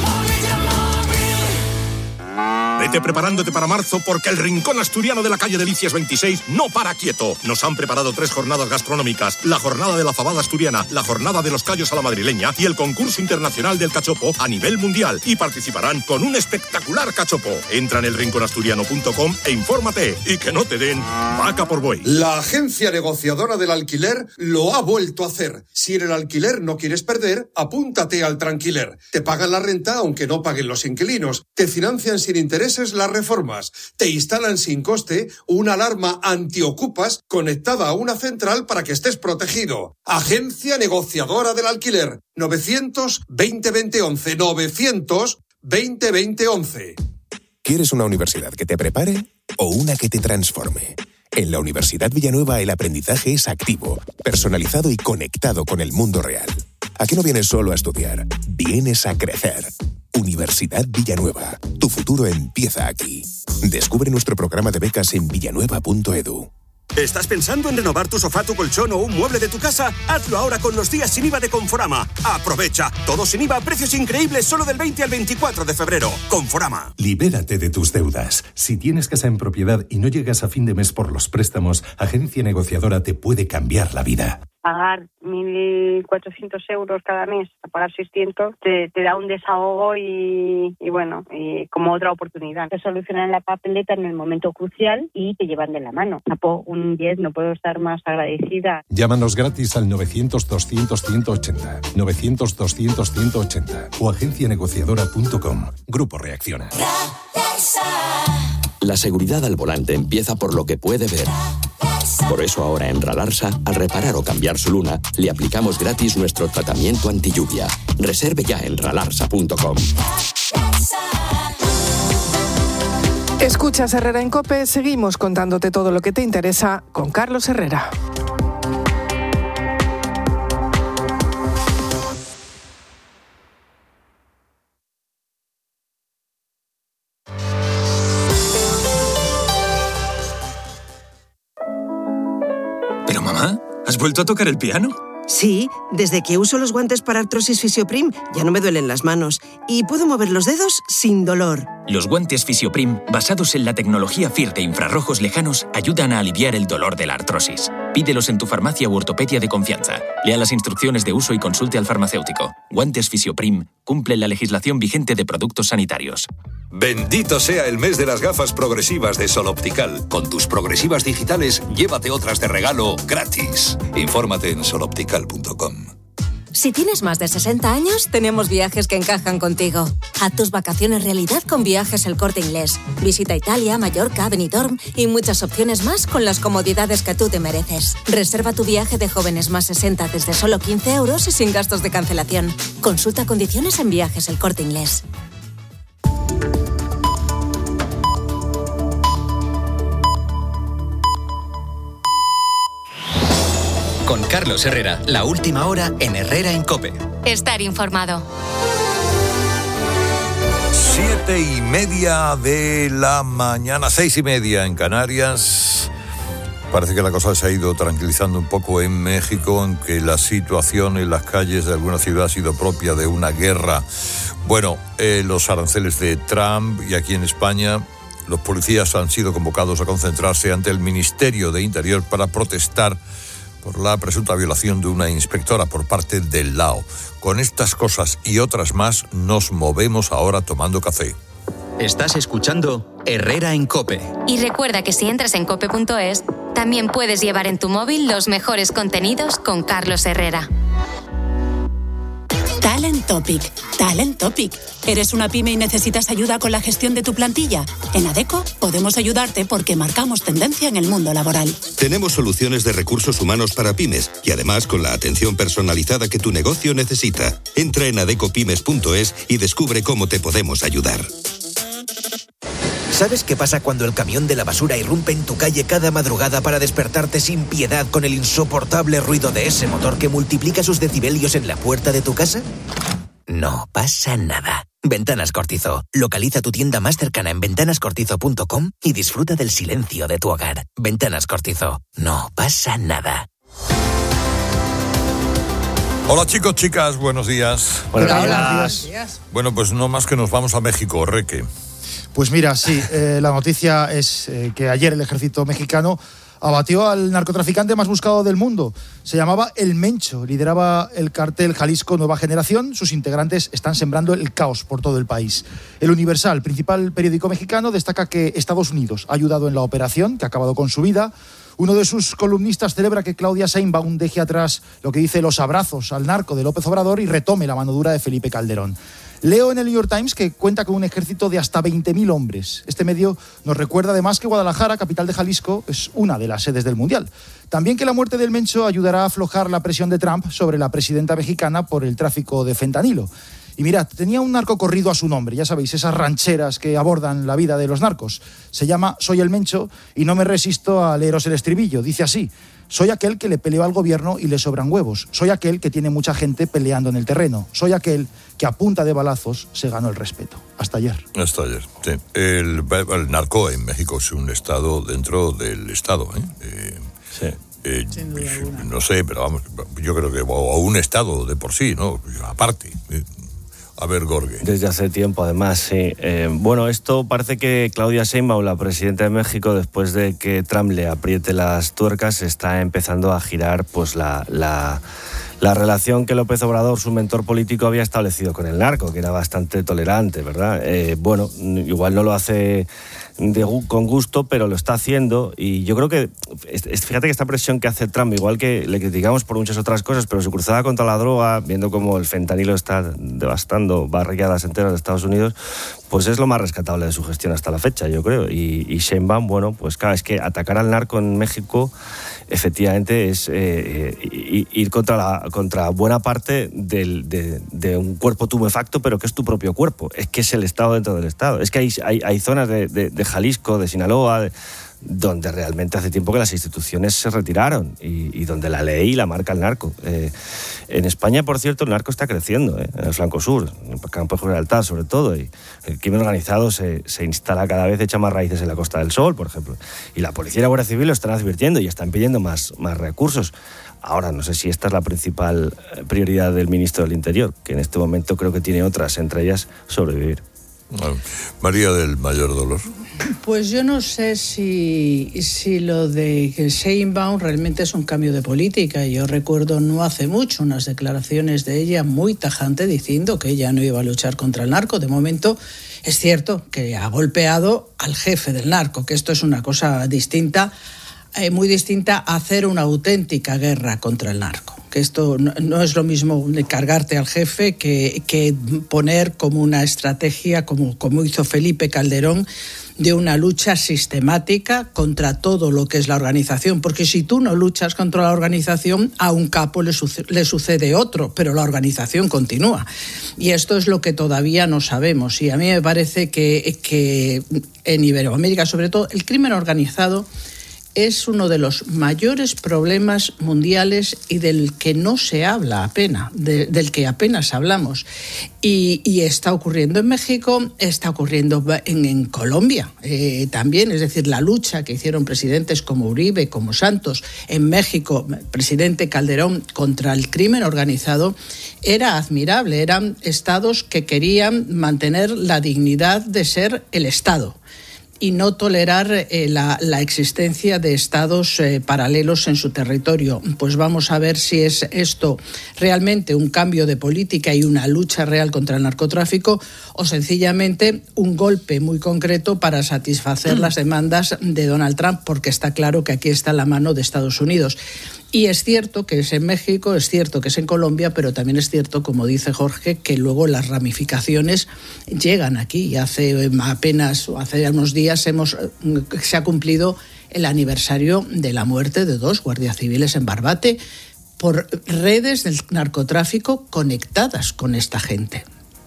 Speaker 11: Vete preparándote para marzo porque el Rincón Asturiano de la calle Delicias veintiséis no para quieto. Nos han preparado tres jornadas gastronómicas, la jornada de la fabada asturiana, la jornada de los callos a la madrileña y el concurso internacional del cachopo a nivel mundial. Y participarán con un espectacular cachopo. Entra en el rincón asturiano punto com e infórmate y que no te den vaca por buey.
Speaker 12: La agencia negociadora del alquiler lo ha vuelto a hacer. Si en el alquiler no quieres perder, apúntate al Tranquiler. Te pagan la renta aunque no paguen los inquilinos. Te financian sin intereses las reformas. Te instalan sin coste una alarma antiocupas conectada a una central para que estés protegido. Agencia negociadora del alquiler. novecientos veinte veinte once. novecientos veinte veinte once.
Speaker 13: ¿Quieres una universidad que te prepare o una que te transforme? En la Universidad Villanueva el aprendizaje es activo, personalizado y conectado con el mundo real. ¿A qué no vienes solo a estudiar? Vienes a crecer. Universidad Villanueva. Tu futuro empieza aquí. Descubre nuestro programa de becas en villanueva punto edu.
Speaker 14: ¿Estás pensando en renovar tu sofá, tu colchón o un mueble de tu casa? Hazlo ahora con los días sin I V A de Conforama. Aprovecha. Todo sin I V A, precios increíbles solo del veinte al veinticuatro de febrero. Conforama.
Speaker 16: Libérate de tus deudas. Si tienes casa en propiedad y no llegas a fin de mes por los préstamos, Agencia Negociadora te puede cambiar la vida.
Speaker 30: Pagar mil cuatrocientos euros cada mes, a pagar seiscientos, te, te da un desahogo y, y bueno, y como otra oportunidad. Te solucionan la papeleta en el momento crucial y te llevan de la mano. Tapo un diez, no puedo estar más agradecida.
Speaker 16: Llámanos gratis al novecientos doscientos ciento ochenta, novecientos doscientos ciento ochenta o agencia negociadora punto com. Grupo Reacciona.
Speaker 31: La seguridad al volante empieza por lo que puede ver. Por eso ahora en Ralarsa, al reparar o cambiar su luna, le aplicamos gratis nuestro tratamiento antilluvia. Reserve ya en ralarsa punto com.
Speaker 5: Escuchas Herrera en COPE, seguimos contándote todo lo que te interesa con Carlos Herrera.
Speaker 32: Pero mamá, ¿has vuelto a tocar el piano?
Speaker 33: Sí, desde que uso los guantes para artrosis Fisioprim ya no me duelen las manos y puedo mover los dedos sin dolor.
Speaker 32: Los guantes Fisioprim, basados en la tecnología F I R de infrarrojos lejanos, ayudan a aliviar el dolor de la artrosis.
Speaker 25: Pídelos en tu farmacia u ortopedia de confianza. Lea las instrucciones de uso y consulte al farmacéutico. Guantes Fisioprim cumplen la legislación vigente de productos sanitarios.
Speaker 3: Bendito sea el mes de las gafas progresivas de Sol Optical. Con tus progresivas digitales, llévate otras de regalo gratis. Infórmate en sol optical punto com.
Speaker 4: Si tienes más de sesenta años, tenemos viajes que encajan contigo. Haz tus vacaciones realidad con Viajes El Corte Inglés. Visita Italia, Mallorca, Benidorm y muchas opciones más con las comodidades que tú te mereces. Reserva tu viaje de jóvenes más sesenta desde solo quince euros y sin gastos de cancelación. Consulta condiciones en Viajes El Corte Inglés.
Speaker 1: Con Carlos Herrera, la última hora en Herrera en COPE.
Speaker 2: Estar informado.
Speaker 6: Siete y media de la mañana, seis y media en Canarias. Parece que la cosa se ha ido tranquilizando un poco en México, aunque la situación en las calles de alguna ciudad ha sido propia de una guerra. Bueno, eh, los aranceles de Trump, y aquí en España los policías han sido convocados a concentrarse ante el Ministerio de Interior para protestar por la presunta violación de una inspectora por parte del L A O. Con estas cosas y otras más nos movemos ahora tomando café.
Speaker 1: Estás escuchando Herrera en COPE.
Speaker 2: Y recuerda que si entras en cope punto es, también puedes llevar en tu móvil los mejores contenidos con Carlos Herrera.
Speaker 15: Talent Topic. Talent Topic. ¿Eres una pyme y necesitas ayuda con la gestión de tu plantilla? En Adecco podemos ayudarte porque marcamos tendencia en el mundo laboral.
Speaker 17: Tenemos soluciones de recursos humanos para pymes y además con la atención personalizada que tu negocio necesita. Entra en adeco pymes punto es y descubre cómo te podemos ayudar.
Speaker 18: ¿Sabes qué pasa cuando el camión de la basura irrumpe en tu calle cada madrugada para despertarte sin piedad con el insoportable ruido de ese motor que multiplica sus decibelios en la puerta de tu casa? No pasa nada. Ventanas Cortizo. Localiza tu tienda más cercana en ventanas cortizo punto com y disfruta del silencio de tu hogar. Ventanas Cortizo. No pasa nada.
Speaker 6: Hola chicos, chicas, buenos días.
Speaker 19: Buenos días. Buenos días.
Speaker 6: Bueno, pues no más que nos vamos a México, Reque.
Speaker 19: Pues mira, sí, eh, la noticia es eh, que ayer el ejército mexicano abatió al narcotraficante más buscado del mundo. Se llamaba El Mencho, lideraba el cártel Jalisco Nueva Generación. Sus integrantes están sembrando el caos por todo el país. El Universal, principal periódico mexicano, destaca que Estados Unidos ha ayudado en la operación, que ha acabado con su vida. Uno de sus columnistas celebra que Claudia Sheinbaum deje atrás lo que dice los abrazos al narco de López Obrador y retome la mano dura de Felipe Calderón. Leo en el New York Times que cuenta con un ejército de hasta veinte mil hombres. Este medio nos recuerda además que Guadalajara, capital de Jalisco, es una de las sedes del Mundial. También que la muerte del Mencho ayudará a aflojar la presión de Trump sobre la presidenta mexicana por el tráfico de fentanilo. Y mirad, tenía un narco corrido a su nombre, ya sabéis, esas rancheras que abordan la vida de los narcos. Se llama Soy el Mencho y no me resisto a leeros el estribillo. Dice así: soy aquel que le peleó al gobierno y le sobran huevos. Soy aquel que tiene mucha gente peleando en el terreno. Soy aquel que a punta de balazos se ganó el respeto. Hasta ayer.
Speaker 6: Hasta ayer, sí. El, el narco en México es un estado dentro del estado, ¿eh? eh sí. Eh, no sé, pero vamos, yo creo que o un estado de por sí, ¿no? Aparte. Eh. A ver, Gorge.
Speaker 20: Desde hace tiempo, además, sí. Eh, bueno, esto parece que Claudia Sheinbaum, la presidenta de México, después de que Trump le apriete las tuercas, está empezando a girar pues la, la, la relación que López Obrador, su mentor político, había establecido con el narco, que era bastante tolerante, ¿verdad? Eh, bueno, igual no lo hace de, con gusto, pero lo está haciendo, y yo creo que, fíjate que esta presión que hace Trump, igual que le criticamos por muchas otras cosas, pero su cruzada contra la droga, viendo cómo el fentanilo está devastando barriadas enteras de Estados Unidos, pues es lo más rescatable de su gestión hasta la fecha, yo creo. Y, y Sheinbaum, bueno, pues claro, es que atacar al narco en México efectivamente es eh, ir contra, la, contra buena parte del, de, de un cuerpo tumefacto, pero que es tu propio cuerpo, es que es el Estado dentro del Estado. Es que hay, hay, hay zonas de, de, de Jalisco, de Sinaloa, de, donde realmente hace tiempo que las instituciones se retiraron y, y donde la ley la marca el narco. Eh, en España, por cierto, el narco está creciendo, eh, en el flanco sur, en el campo de Gibraltar sobre todo, y el crimen organizado se, se instala cada vez, echa más raíces en la Costa del Sol, por ejemplo. Y la policía y la Guardia Civil lo están advirtiendo y están pidiendo más, más recursos. Ahora, no sé si esta es la principal prioridad del ministro del Interior, que en este momento creo que tiene otras, entre ellas sobrevivir.
Speaker 6: María del Mayor Dolor.
Speaker 7: Pues yo no sé si, si lo de que Sheinbaum realmente es un cambio de política. Yo recuerdo no hace mucho unas declaraciones de ella muy tajante diciendo que ella no iba a luchar contra el narco. De momento es cierto que ha golpeado al jefe del narco, que esto es una cosa distinta, eh, muy distinta a hacer una auténtica guerra contra el narco. Que esto no, no es lo mismo de cargarte al jefe que, que poner como una estrategia, como, como hizo Felipe Calderón, de una lucha sistemática contra todo lo que es la organización, porque si tú no luchas contra la organización, a un capo le, suce- le sucede otro, pero la organización continúa. Y esto es lo que todavía no sabemos. Y a mí me parece que, que en Iberoamérica, sobre todo, el crimen organizado es uno de los mayores problemas mundiales y del que no se habla apenas, de, del que apenas hablamos. Y, y está ocurriendo en México, está ocurriendo en, en Colombia eh, también. Es decir, la lucha que hicieron presidentes como Uribe, como Santos, en México, presidente Calderón, contra el crimen organizado, era admirable. Eran estados que querían mantener la dignidad de ser el Estado y no tolerar eh, la, la existencia de estados eh, paralelos en su territorio. Pues vamos a ver si es esto realmente un cambio de política y una lucha real contra el narcotráfico o sencillamente un golpe muy concreto para satisfacer las demandas de Donald Trump, porque está claro que aquí está la mano de Estados Unidos. Y es cierto que es en México, es cierto que es en Colombia, pero también es cierto, como dice Jorge, que luego las ramificaciones llegan aquí. Y hace apenas, hace unos días hemos, se ha cumplido el aniversario de la muerte de dos guardias civiles en Barbate por redes del narcotráfico conectadas con esta gente.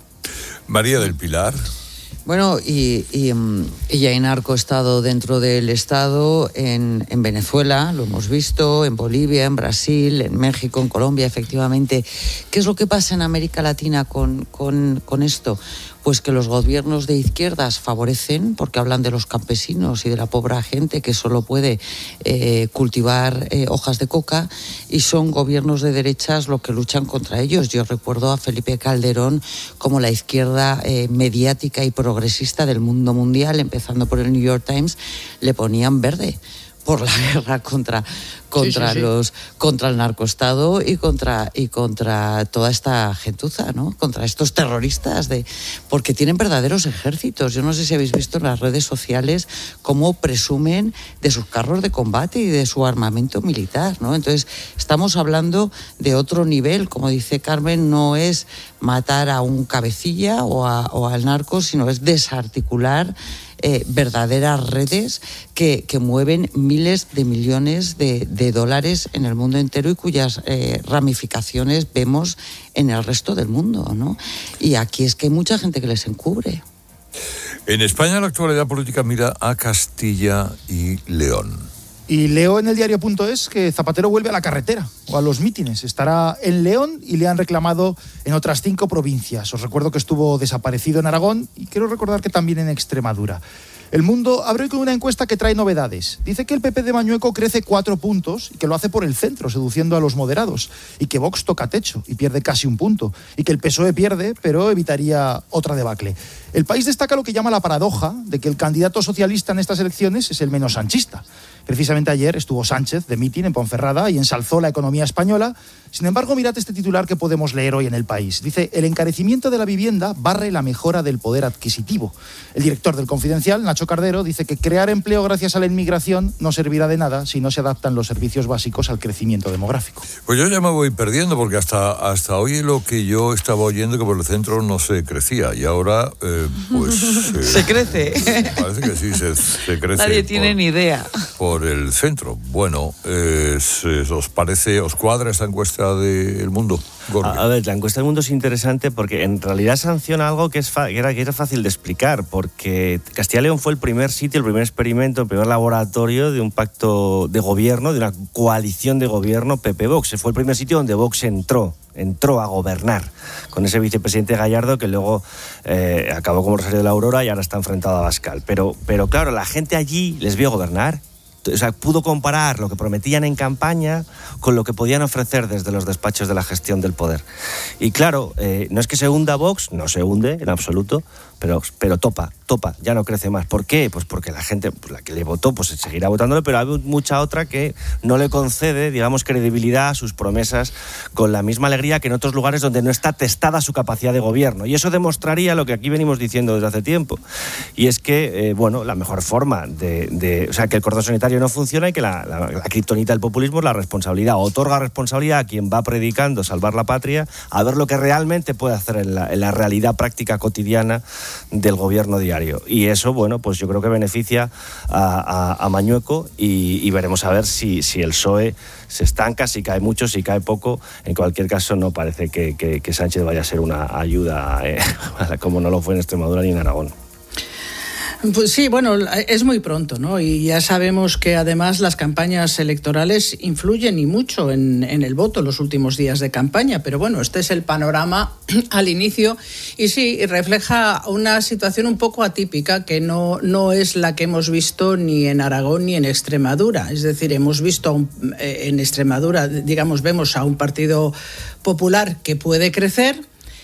Speaker 6: María del Pilar.
Speaker 8: Bueno, y, y, y ya hay narcoestado dentro del Estado en, en Venezuela, lo hemos visto, en Bolivia, en Brasil, en México, en Colombia, efectivamente. ¿Qué es lo que pasa en América Latina con, con, con esto? Pues que los gobiernos de izquierdas favorecen, porque hablan de los campesinos y de la pobre gente que solo puede eh, cultivar eh, hojas de coca, y son gobiernos de derechas los que luchan contra ellos. Yo recuerdo a Felipe Calderón como la izquierda eh, mediática y progresista del mundo mundial, empezando por el New York Times, le ponían verde por la guerra contra contra sí, sí, sí. los contra el narcoestado y contra y contra toda esta gentuza, ¿no? Contra estos terroristas, de porque tienen verdaderos ejércitos. Yo no sé si habéis visto en las redes sociales cómo presumen de sus carros de combate y de su armamento militar, ¿no? Entonces, estamos hablando de otro nivel, como dice Carmen, no es matar a un cabecilla o, a, o al narco, sino es desarticular Eh, verdaderas redes que, que mueven miles de millones de, de dólares en el mundo entero y cuyas eh, ramificaciones vemos en el resto del mundo, ¿no? Y aquí es que hay mucha gente que les encubre.
Speaker 6: En España la actualidad política mira a Castilla y León.
Speaker 19: Y leo en el diario punto es que Zapatero vuelve a la carretera o a los mítines. Estará en León y le han reclamado en otras cinco provincias. Os recuerdo que estuvo desaparecido en Aragón y quiero recordar que también en Extremadura. El Mundo abre hoy con una encuesta que trae novedades. Dice que el P P de Mañueco crece cuatro puntos y que lo hace por el centro, seduciendo a los moderados. Y que Vox toca techo y pierde casi un punto. Y que el P S O E pierde, pero evitaría otra debacle. El País destaca lo que llama la paradoja de que el candidato socialista en estas elecciones es el menos sanchista. Precisamente ayer estuvo Sánchez de mitin en Ponferrada y ensalzó la economía española. Sin embargo, mirad este titular que podemos leer hoy en El País. Dice: el encarecimiento de la vivienda barre la mejora del poder adquisitivo. El director del Confidencial, Nacho Cardero, dice que crear empleo gracias a la inmigración no servirá de nada si no se adaptan los servicios básicos al crecimiento demográfico.
Speaker 6: Pues yo ya me voy perdiendo, porque hasta, hasta hoy lo que yo estaba oyendo, que por el centro no se crecía, y ahora eh, pues... Eh,
Speaker 8: se crece.
Speaker 6: Parece que sí, se, se crece.
Speaker 8: Nadie tiene
Speaker 6: por,
Speaker 8: ni idea.
Speaker 6: Por el centro. Bueno, eh, ¿os parece, os cuadra esta encuesta del Mundo?
Speaker 20: A, a ver, la encuesta del Mundo es interesante porque en realidad sanciona algo que, es fa- que, era, que era fácil de explicar, porque Castilla y León fue el primer sitio, el primer experimento, el primer laboratorio de un pacto de gobierno, de una coalición de gobierno P P-Vox. Fue el primer sitio donde Vox entró, entró a gobernar, con ese vicepresidente Gallardo que luego eh, acabó como Rosario de la Aurora y ahora está enfrentado a Abascal. Pero, pero claro, la gente allí les vio gobernar o sea, pudo comparar lo que prometían en campaña con lo que podían ofrecer desde los despachos de la gestión del poder. Y claro, eh, no es que se hunda Vox, no se hunde en absoluto, pero, pero topa, topa, ya no crece más. ¿Por qué? Pues porque la gente, pues la que le votó, pues seguirá votándole, pero hay mucha otra que no le concede, digamos, credibilidad a sus promesas con la misma alegría que en otros lugares donde no está testada su capacidad de gobierno. Y eso demostraría lo que aquí venimos diciendo desde hace tiempo. Y es que, eh, bueno, la mejor forma de, de... O sea, que el cordón sanitario no funciona y que la, la, la kriptonita del populismo es la responsabilidad. Otorga responsabilidad a quien va predicando salvar la patria, a ver lo que realmente puede hacer en la, en la realidad práctica cotidiana del gobierno diario. Y eso, bueno, pues yo creo que beneficia a, a, a Mañueco y, y veremos a ver si, si el P S O E se estanca, si cae mucho, si cae poco. En cualquier caso, no parece que, que, que Sánchez vaya a ser una ayuda, eh, como no lo fue en Extremadura ni en Aragón.
Speaker 7: Pues sí, bueno, es muy pronto, ¿no? Y ya sabemos que además las campañas electorales influyen y mucho en, en el voto en los últimos días de campaña, pero bueno, este es el panorama al inicio y sí, refleja una situación un poco atípica que no, no es la que hemos visto ni en Aragón ni en Extremadura. Es decir, hemos visto un, eh, en Extremadura, digamos, vemos a un Partido Popular que puede crecer,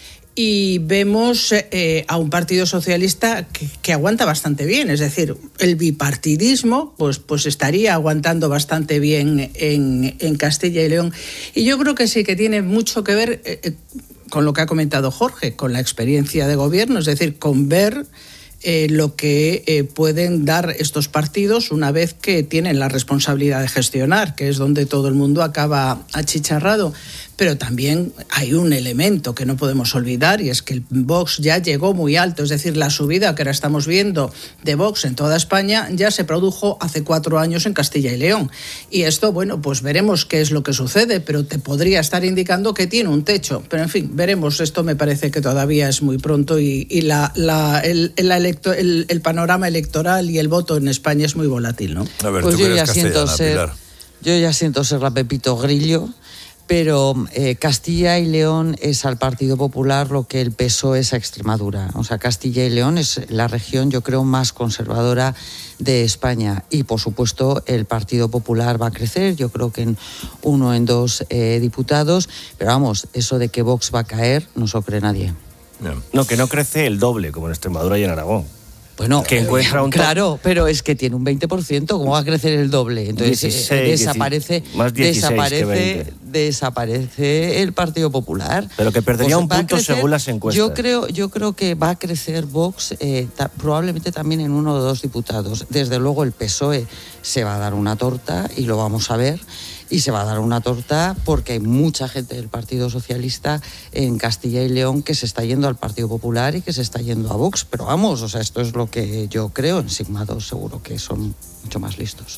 Speaker 7: y vemos eh, a un Partido Socialista que, que aguanta bastante bien, es decir, el bipartidismo pues, pues estaría aguantando bastante bien en, en Castilla y León. Y yo creo que sí que tiene mucho que ver eh, con lo que ha comentado Jorge, con la experiencia de gobierno, es decir, con ver eh, lo que eh, pueden dar estos partidos una vez que tienen la responsabilidad de gestionar, que es donde todo el mundo acaba achicharrado. Pero también hay un elemento que no podemos olvidar y es que el Vox ya llegó muy alto, es decir, la subida que ahora estamos viendo de Vox en toda España ya se produjo hace cuatro años en Castilla y León. Y esto, bueno, pues veremos qué es lo que sucede, pero te podría estar indicando que tiene un techo. Pero en fin, veremos, esto me parece que todavía es muy pronto y, y la, la, el, el, electo, el, el panorama electoral y el voto en España es muy volátil, ¿no?
Speaker 6: A ver,
Speaker 8: pues
Speaker 6: ¿tú
Speaker 8: yo
Speaker 6: que
Speaker 8: ya
Speaker 6: eres
Speaker 8: siento
Speaker 6: castellana,
Speaker 8: ser,
Speaker 6: Pilar?
Speaker 8: yo ya siento ser la Pepito Grillo. Pero eh, Castilla y León es al Partido Popular lo que el P S O E es a Extremadura. O sea, Castilla y León es la región, yo creo, más conservadora de España. Y, por supuesto, el Partido Popular va a crecer, yo creo que en uno o en dos eh, diputados. Pero vamos, eso de que Vox va a caer, no se lo cree nadie.
Speaker 20: No, que no crece el doble, como en Extremadura y en Aragón.
Speaker 8: Bueno,
Speaker 20: que encuentra un
Speaker 8: claro, pero es que tiene un veinte por ciento, ¿cómo va a crecer el doble? Entonces
Speaker 20: dieciséis,
Speaker 8: eh, desaparece,
Speaker 20: más dieciséis
Speaker 8: desaparece, desaparece el Partido Popular.
Speaker 20: Pero que perdería
Speaker 8: Pues
Speaker 20: un punto
Speaker 8: crecer,
Speaker 20: según las encuestas.
Speaker 8: Yo creo, yo creo que va a crecer Vox eh, ta, probablemente también en uno o dos diputados. Desde luego el P S O E se va a dar una torta y lo vamos a ver. Y se va a dar una torta porque hay mucha gente del Partido Socialista en Castilla y León que se está yendo al Partido Popular y que se está yendo a Vox. Pero vamos, o sea, esto es lo que yo creo. En Sigma dos seguro que son mucho más listos.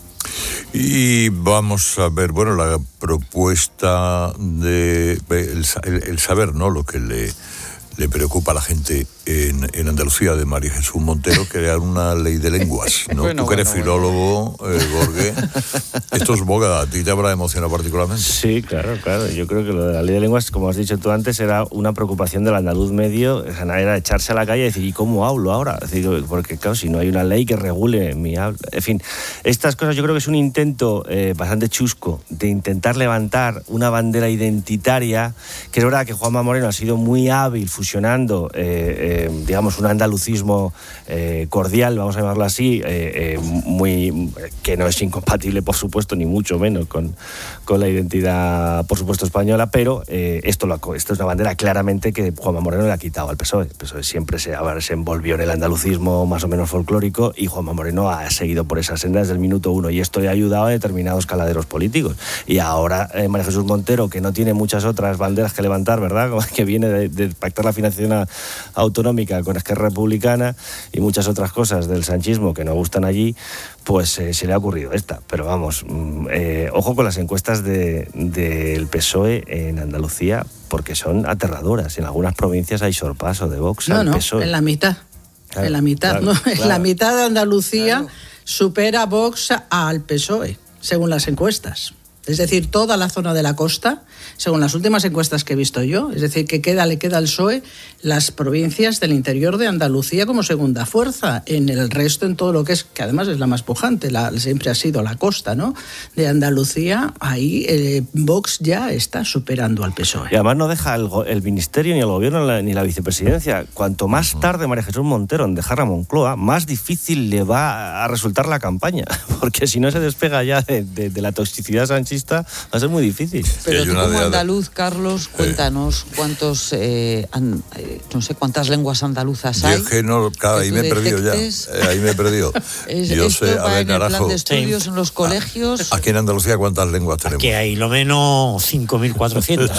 Speaker 6: Y vamos a ver, bueno, la propuesta de el, el, el saber, ¿no? Lo que le, le preocupa a la gente en, en Andalucía de María Jesús Montero, crear una ley de lenguas, ¿no?
Speaker 20: Bueno,
Speaker 6: Tú que eres
Speaker 20: bueno,
Speaker 6: filólogo, bueno. eh, Borge, esto es boga, a ti te habrá emocionado particularmente.
Speaker 20: Sí, claro, claro. Yo creo que lo de la ley de lenguas, como has dicho tú antes, era una preocupación del andaluz medio, era echarse a la calle y decir, ¿y cómo hablo ahora? Es decir, porque claro, si no hay una ley que regule mi habla... En fin, estas cosas yo creo que es un intento eh, bastante chusco de intentar levantar una bandera identitaria, que es verdad que Juanma Moreno ha sido muy hábil fusionando eh, eh, digamos, un andalucismo eh, cordial, vamos a llamarlo así, eh, eh, muy, que no es incompatible, por supuesto, ni mucho menos con, con la identidad, por supuesto, española, pero eh, esto, lo, esto es una bandera claramente que Juanma Moreno le ha quitado al P S O E. El P S O E siempre se, ver, se envolvió en el andalucismo más o menos folclórico y Juanma Moreno ha seguido por esas sendas desde el minuto uno y esto le ha ayudado a determinados caladeros políticos. Y ahora eh, María Jesús Montero, que no tiene muchas otras banderas que levantar, ¿verdad?, que viene de, de pactar la financiación a, autonómica con Esquerra Republicana y muchas otras cosas del sanchismo que no gustan allí, pues eh, se le ha ocurrido esta. Pero vamos, eh, ojo con las encuestas de, del P S O E en Andalucía, porque son aterradoras. En algunas provincias hay sorpaso de Vox
Speaker 7: no,
Speaker 20: al
Speaker 7: no,
Speaker 20: P S O E.
Speaker 7: En la mitad. Claro, en la mitad, claro, ¿no? Claro. En la mitad de Andalucía claro. supera Vox al P S O E, según las encuestas. Es decir, toda la zona de la costa, según las últimas encuestas que he visto yo, es decir, que queda, le queda al P S O E las provincias del interior de Andalucía como segunda fuerza. En el resto, en todo lo que es, que además es la más pujante, la, siempre ha sido la costa, ¿no? De Andalucía, ahí eh, Vox ya está superando al P S O E.
Speaker 20: Y además no deja el, el ministerio, ni el gobierno, ni la vicepresidencia. Cuanto más tarde María Jesús Montero en dejar a Moncloa, más difícil le va a resultar la campaña, porque si no se despega ya de, de, de la toxicidad sanchista, va a ser muy difícil.
Speaker 8: Pero tú como andaluz, Carlos, cuéntanos cuántos, eh, an, eh, no sé cuántas lenguas andaluzas hay.
Speaker 6: Yo es que no, claro, ahí me he perdido ya. Eh, ahí me he perdido.
Speaker 8: Es,
Speaker 6: Yo
Speaker 8: esto
Speaker 6: sé,
Speaker 8: va
Speaker 6: a ver,
Speaker 8: en el
Speaker 6: Naranjo.
Speaker 8: plan de estudios, sí. En los colegios.
Speaker 6: Aquí en Andalucía, ¿cuántas lenguas tenemos?
Speaker 9: Que hay lo menos cinco mil cuatrocientas.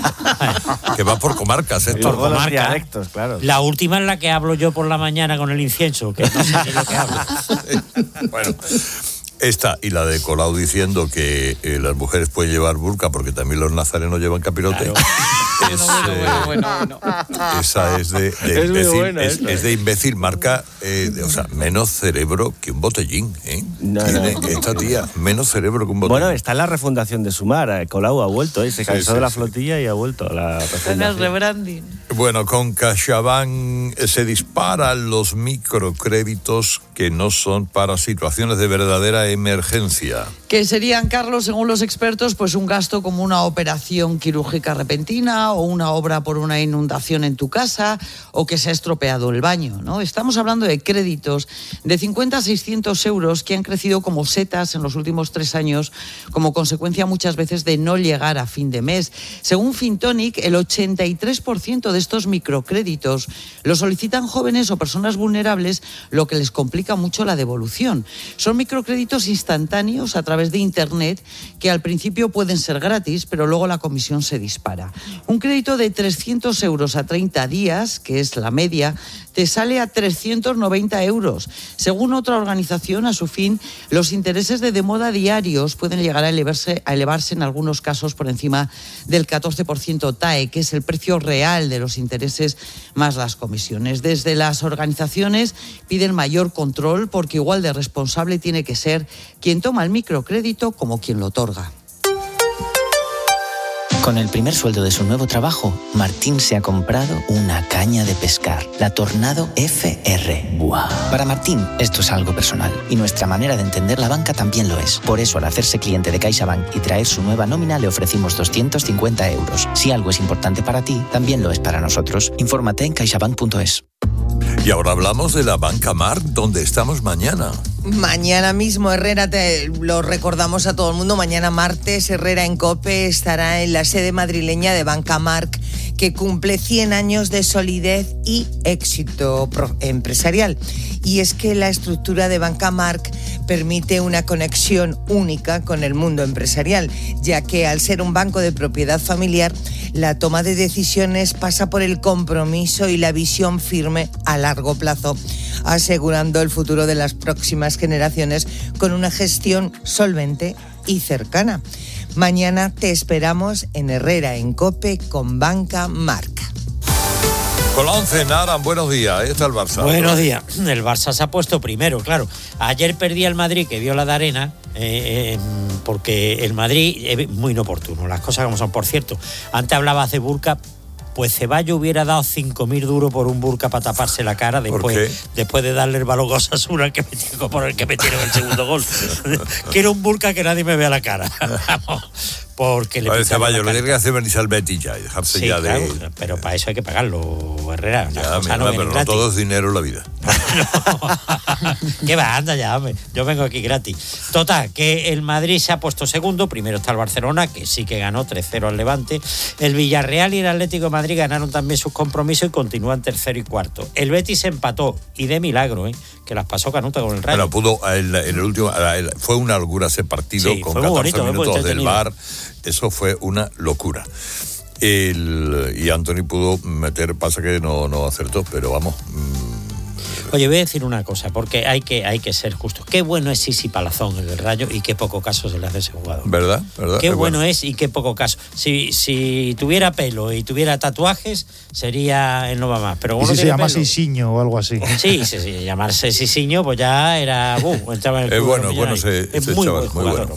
Speaker 6: Que va por comarcas, ¿eh?
Speaker 9: Por comarcas, dialectos, claro. La última es la que hablo yo por la mañana con el incienso, que no sé ni lo que hablo.
Speaker 6: Bueno. Esta y la de Colau diciendo que eh, las mujeres pueden llevar burka porque también los nazarenos llevan capirote. Claro. Es, bueno, bueno, bueno, bueno. Esa es de, de
Speaker 20: es
Speaker 6: imbécil.
Speaker 20: Buena,
Speaker 6: es, es de imbécil, marca, eh, de, o sea, menos cerebro que un botellín. ¿eh? No, Tiene no. esta tía menos cerebro que un botellín.
Speaker 20: Bueno, está en la refundación de Sumar. Colau ha vuelto, ¿eh? se cansó sí, sí, de la flotilla sí. y ha vuelto a la refundación.
Speaker 8: En el rebranding.
Speaker 6: Bueno, con CaixaBank se disparan los microcréditos que no son para situaciones de verdadera emergencia.
Speaker 8: Que serían, Carlos, según los expertos, pues un gasto como una operación quirúrgica repentina o una obra por una inundación en tu casa o que se ha estropeado el baño, ¿no? Estamos hablando de créditos de cincuenta a seiscientos euros que han crecido como setas en los últimos tres años como consecuencia muchas veces de no llegar a fin de mes. Según Fintonic, el ochenta y tres por ciento de estos microcréditos los solicitan jóvenes o personas vulnerables, lo que les complica mucho la devolución. Son microcréditos instantáneos a través de Internet que al principio pueden ser gratis, pero luego la comisión se dispara. Un crédito de trescientos euros a treinta días, que es la media, te sale a trescientos noventa euros. Según otra organización, a su fin, los intereses de demora diarios pueden llegar a elevarse, a elevarse en algunos casos por encima del catorce por ciento T A E, que es el precio real de los intereses más las comisiones. Desde las organizaciones piden mayor control porque igual de responsable tiene que ser quien toma el microcrédito como quien lo otorga.
Speaker 10: Con el primer sueldo de su nuevo trabajo, Martín se ha comprado una caña de pescar, la Tornado F R. ¡Buah! Para Martín, esto es algo personal y nuestra manera de entender la banca también lo es. Por eso, al hacerse cliente de CaixaBank y traer su nueva nómina, le ofrecimos doscientos cincuenta euros. Si algo es importante para ti, también lo es para nosotros. Infórmate en caixabank punto es.
Speaker 6: Y ahora hablamos de la Banca Marc, donde estamos mañana.
Speaker 11: Mañana mismo, Herrera, te lo recordamos a todo el mundo, mañana martes Herrera en COPE estará en la sede madrileña de Banca Marc, que cumple cien años de solidez y éxito empresarial. Y es que la estructura de Banca Marc permite una conexión única con el mundo empresarial, ya que al ser un banco de propiedad familiar, la toma de decisiones pasa por el compromiso y la visión firme a largo plazo, asegurando el futuro de las próximas generaciones con una gestión solvente y cercana. Mañana te esperamos en Herrera en COPE con Banca Marc.
Speaker 6: Con la once, Naran, buenos días. Ahí está el Barça.
Speaker 9: Buenos días. El Barça se ha puesto primero, claro. Ayer perdía el Madrid, que dio la de arena, eh, eh, porque el Madrid es muy inoportuno, las cosas como son. Por cierto, antes hablabas de Burka. Pues Ceballos hubiera dado cinco mil duros por un burka para taparse la cara después, después de darle el balón a Osasuna que metió, por el que metieron el segundo gol. Quiero un burka que nadie me vea la cara. Vamos, porque le
Speaker 6: pintaron Ceballos, lo tiene que hacer venirse al Betis ya y dejarse
Speaker 9: sí,
Speaker 6: ya
Speaker 9: claro,
Speaker 6: de...
Speaker 9: pero para eso hay que pagarlo, Herrera.
Speaker 6: Ya, mira, no pero no gratis. Todo es dinero en la vida.
Speaker 9: ¿Qué va? Anda ya, hombre. Yo vengo aquí gratis. Total, que el Madrid se ha puesto segundo. Primero está el Barcelona, que sí que ganó tres cero al Levante. El Villarreal y el Atlético de Madrid ganaron también sus compromisos y continúan tercero y cuarto. El Betis empató, y de milagro, ¿eh? Que las pasó Canuta con el Rayo.
Speaker 6: Bueno, pudo, en el, el último, el, fue una locura ese partido, sí, con catorce bonito, minutos del V A R. Eso fue una locura. El, y Anthony pudo meter, pasa que no, no acertó, pero vamos... Mmm,
Speaker 9: Oye, voy a decir una cosa, porque hay que, hay que ser justos. Qué bueno es Sisi Palazón, el del Rayo, y qué poco caso se le hace a ese jugador.
Speaker 6: ¿Verdad? ¿Verdad?
Speaker 9: Qué bueno, bueno es y qué poco caso. Si, si tuviera pelo y tuviera tatuajes, sería el no va más. Pero
Speaker 19: ¿y si se llama Sisiño o algo así?
Speaker 9: Sí, sí, sí, llamarse Sisiño, pues ya era... Uh, entraba en el
Speaker 6: es bueno, bueno ese,
Speaker 9: es
Speaker 6: ese
Speaker 9: muy
Speaker 6: chaval,
Speaker 9: buen jugador,
Speaker 6: muy bueno.
Speaker 9: hombre.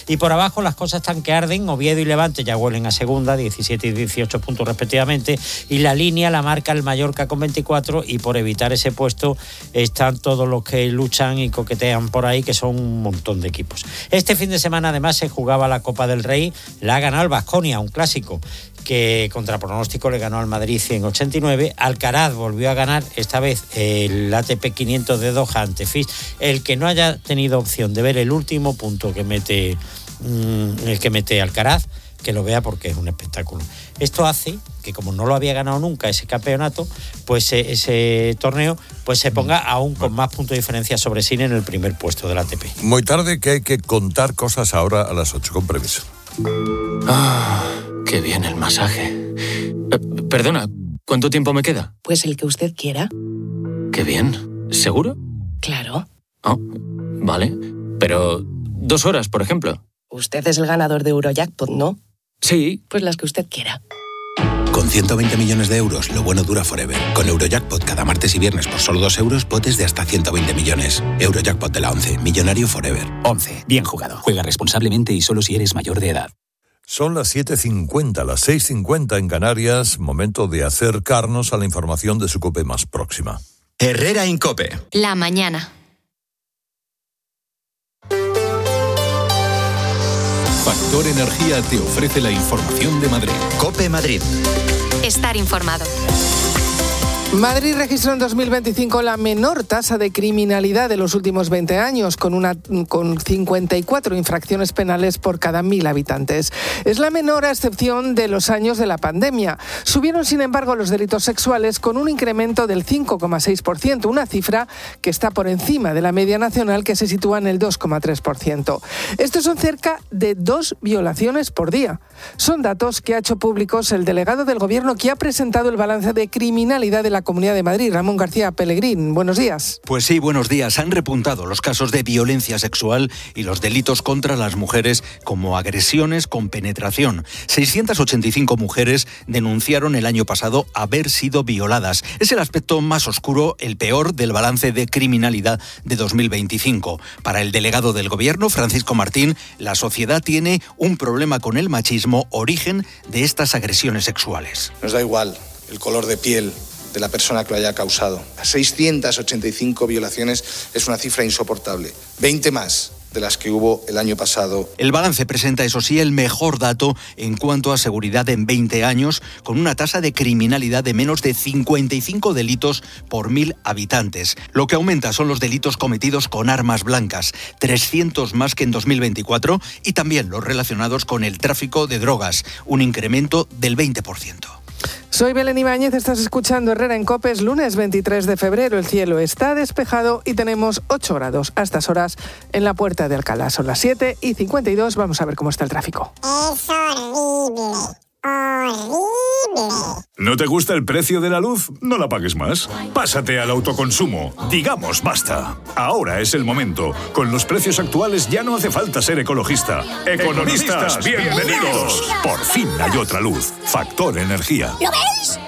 Speaker 9: Y por abajo las cosas están que arden. Oviedo y Levante ya huelen a segunda, diecisiete y dieciocho puntos respectivamente. Y la línea la marca el Mallorca con veinticuatro. Y por evitar ese puesto están todos los que luchan y coquetean por ahí, que son un montón de equipos. Este fin de semana además se jugaba la Copa del Rey. La ha ganado el Baskonia, un clásico que contra pronóstico le ganó al Madrid cien ochenta y nueve. Alcaraz volvió a ganar, esta vez el A T P quinientos de Doha ante Fis. El que no haya tenido opción de ver el último punto que mete, mmm, el que mete Alcaraz, que lo vea porque es un espectáculo. Esto hace que, como no lo había ganado nunca ese campeonato, pues ese torneo, pues se ponga aún con más puntos de diferencia sobre Sine en el primer puesto del A T P.
Speaker 6: Muy tarde, que hay que contar cosas ahora a las ocho, con permiso.
Speaker 25: Ah, qué bien el masaje. Eh, perdona, ¿cuánto tiempo me queda?
Speaker 12: Pues el que usted quiera.
Speaker 25: Qué bien. ¿Seguro?
Speaker 12: Claro.
Speaker 25: Oh, vale. Pero dos horas, por ejemplo.
Speaker 12: Usted es el ganador de Eurojackpot, ¿no?
Speaker 25: Sí.
Speaker 12: Pues las que usted quiera.
Speaker 13: Con ciento veinte millones de euros, lo bueno dura forever. Con Eurojackpot cada martes y viernes por solo dos euros, potes de hasta ciento veinte millones. Eurojackpot de la once, millonario forever.
Speaker 14: once. Bien jugado. Juega responsablemente y solo si eres mayor de edad.
Speaker 6: Son las siete cincuenta, las seis cincuenta en Canarias. Momento de acercarnos a la información de su COPE más próxima.
Speaker 1: Herrera Incope.
Speaker 2: La mañana.
Speaker 16: Factor Energía te ofrece la información de Madrid.
Speaker 1: COPE Madrid.
Speaker 2: Estar informado.
Speaker 5: Madrid registró en dos mil veinticinco la menor tasa de criminalidad de los últimos veinte años, con, una, con cincuenta y cuatro infracciones penales por cada mil habitantes. Es la menor a excepción de los años de la pandemia. Subieron, sin embargo, los delitos sexuales con un incremento del cinco coma seis por ciento, una cifra que está por encima de la media nacional, que se sitúa en el dos coma tres por ciento. Estos son cerca de dos violaciones por día. Son datos que ha hecho públicos el delegado del Gobierno, que ha presentado el balance de criminalidad de la Comunidad de Madrid, Ramón García Pellegrín. Buenos días.
Speaker 21: Pues sí, buenos días. Han repuntado los casos de violencia sexual y los delitos contra las mujeres, como agresiones con penetración. seiscientas ochenta y cinco mujeres denunciaron el año pasado haber sido violadas. Es el aspecto más oscuro, el peor, del balance de criminalidad de dos mil veinticinco. Para el delegado del Gobierno, Francisco Martín, la sociedad tiene un problema con el machismo, origen de estas agresiones sexuales.
Speaker 22: Nos da igual el color de piel de la persona que lo haya causado. seiscientas ochenta y cinco violaciones es una cifra insoportable. veinte más de las que hubo el año pasado.
Speaker 21: El balance presenta, eso sí, el mejor dato en cuanto a seguridad en veinte años, con una tasa de criminalidad de menos de cincuenta y cinco delitos por mil habitantes. Lo que aumenta son los delitos cometidos con armas blancas, trescientos más que en dos mil veinticuatro, y también los relacionados con el tráfico de drogas, un incremento del veinte por ciento.
Speaker 5: Soy Belén Ibáñez, estás escuchando Herrera en COPE. Es lunes veintitrés de febrero, el cielo está despejado y tenemos ocho grados a estas horas en la Puerta de Alcalá. Son las siete y cincuenta y dos, vamos a ver cómo está el tráfico.
Speaker 23: Es horrible, horrible.
Speaker 24: ¿No te gusta el precio de la luz? No la pagues más. Pásate al autoconsumo. Digamos basta. Ahora es el momento. Con los precios actuales ya no hace falta ser ecologista. Economistas, bienvenidos. Por fin hay otra luz. Factor Energía.
Speaker 23: ¿Lo veis?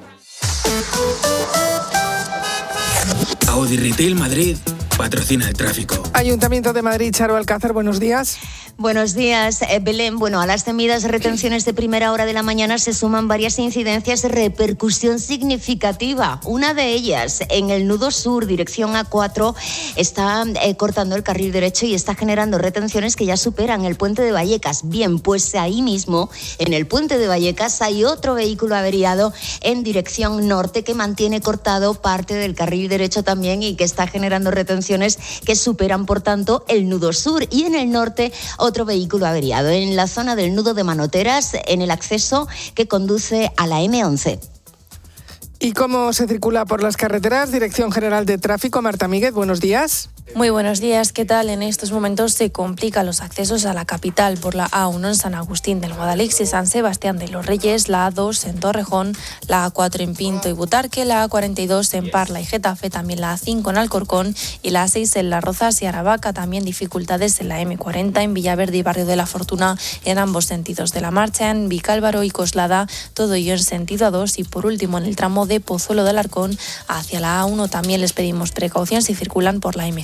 Speaker 26: Audi Retail Madrid patrocina el tráfico.
Speaker 5: Ayuntamiento de Madrid, Charo Alcázar, buenos días.
Speaker 27: Buenos días, eh, Belén. Bueno, a las temidas retenciones de primera hora de la mañana se suman varias incidencias de repercusión significativa. Una de ellas, en el nudo sur, dirección A cuatro, está eh, cortando el carril derecho y está generando retenciones que ya superan el puente de Vallecas. Bien, pues ahí mismo, en el puente de Vallecas, hay otro vehículo averiado en dirección norte que mantiene cortado parte del carril derecho también y que está generando retenciones que superan, por tanto, el nudo sur. Y en el norte, otro vehículo averiado en la zona del nudo de Manoteras, en el acceso que conduce a la eme once.
Speaker 5: ¿Y cómo se circula por las carreteras? Dirección General de Tráfico, Marta Míguez, buenos días.
Speaker 28: Muy buenos días, ¿qué tal? En estos momentos se complican los accesos a la capital por la A uno en San Agustín del Guadalix y San Sebastián de los Reyes, la A dos en Torrejón, la A cuatro en Pinto y Butarque, la A cuarenta y dos en Parla y Getafe, también la A cinco en Alcorcón y la A seis en Las Rozas y Aravaca. También dificultades en la eme cuarenta en Villaverde y Barrio de la Fortuna en ambos sentidos de la marcha, en Vicálvaro y Coslada, todo ello en sentido A dos, y por último en el tramo de Pozuelo de Alarcón hacia la A uno también les pedimos precaución si circulan por la eme cinco.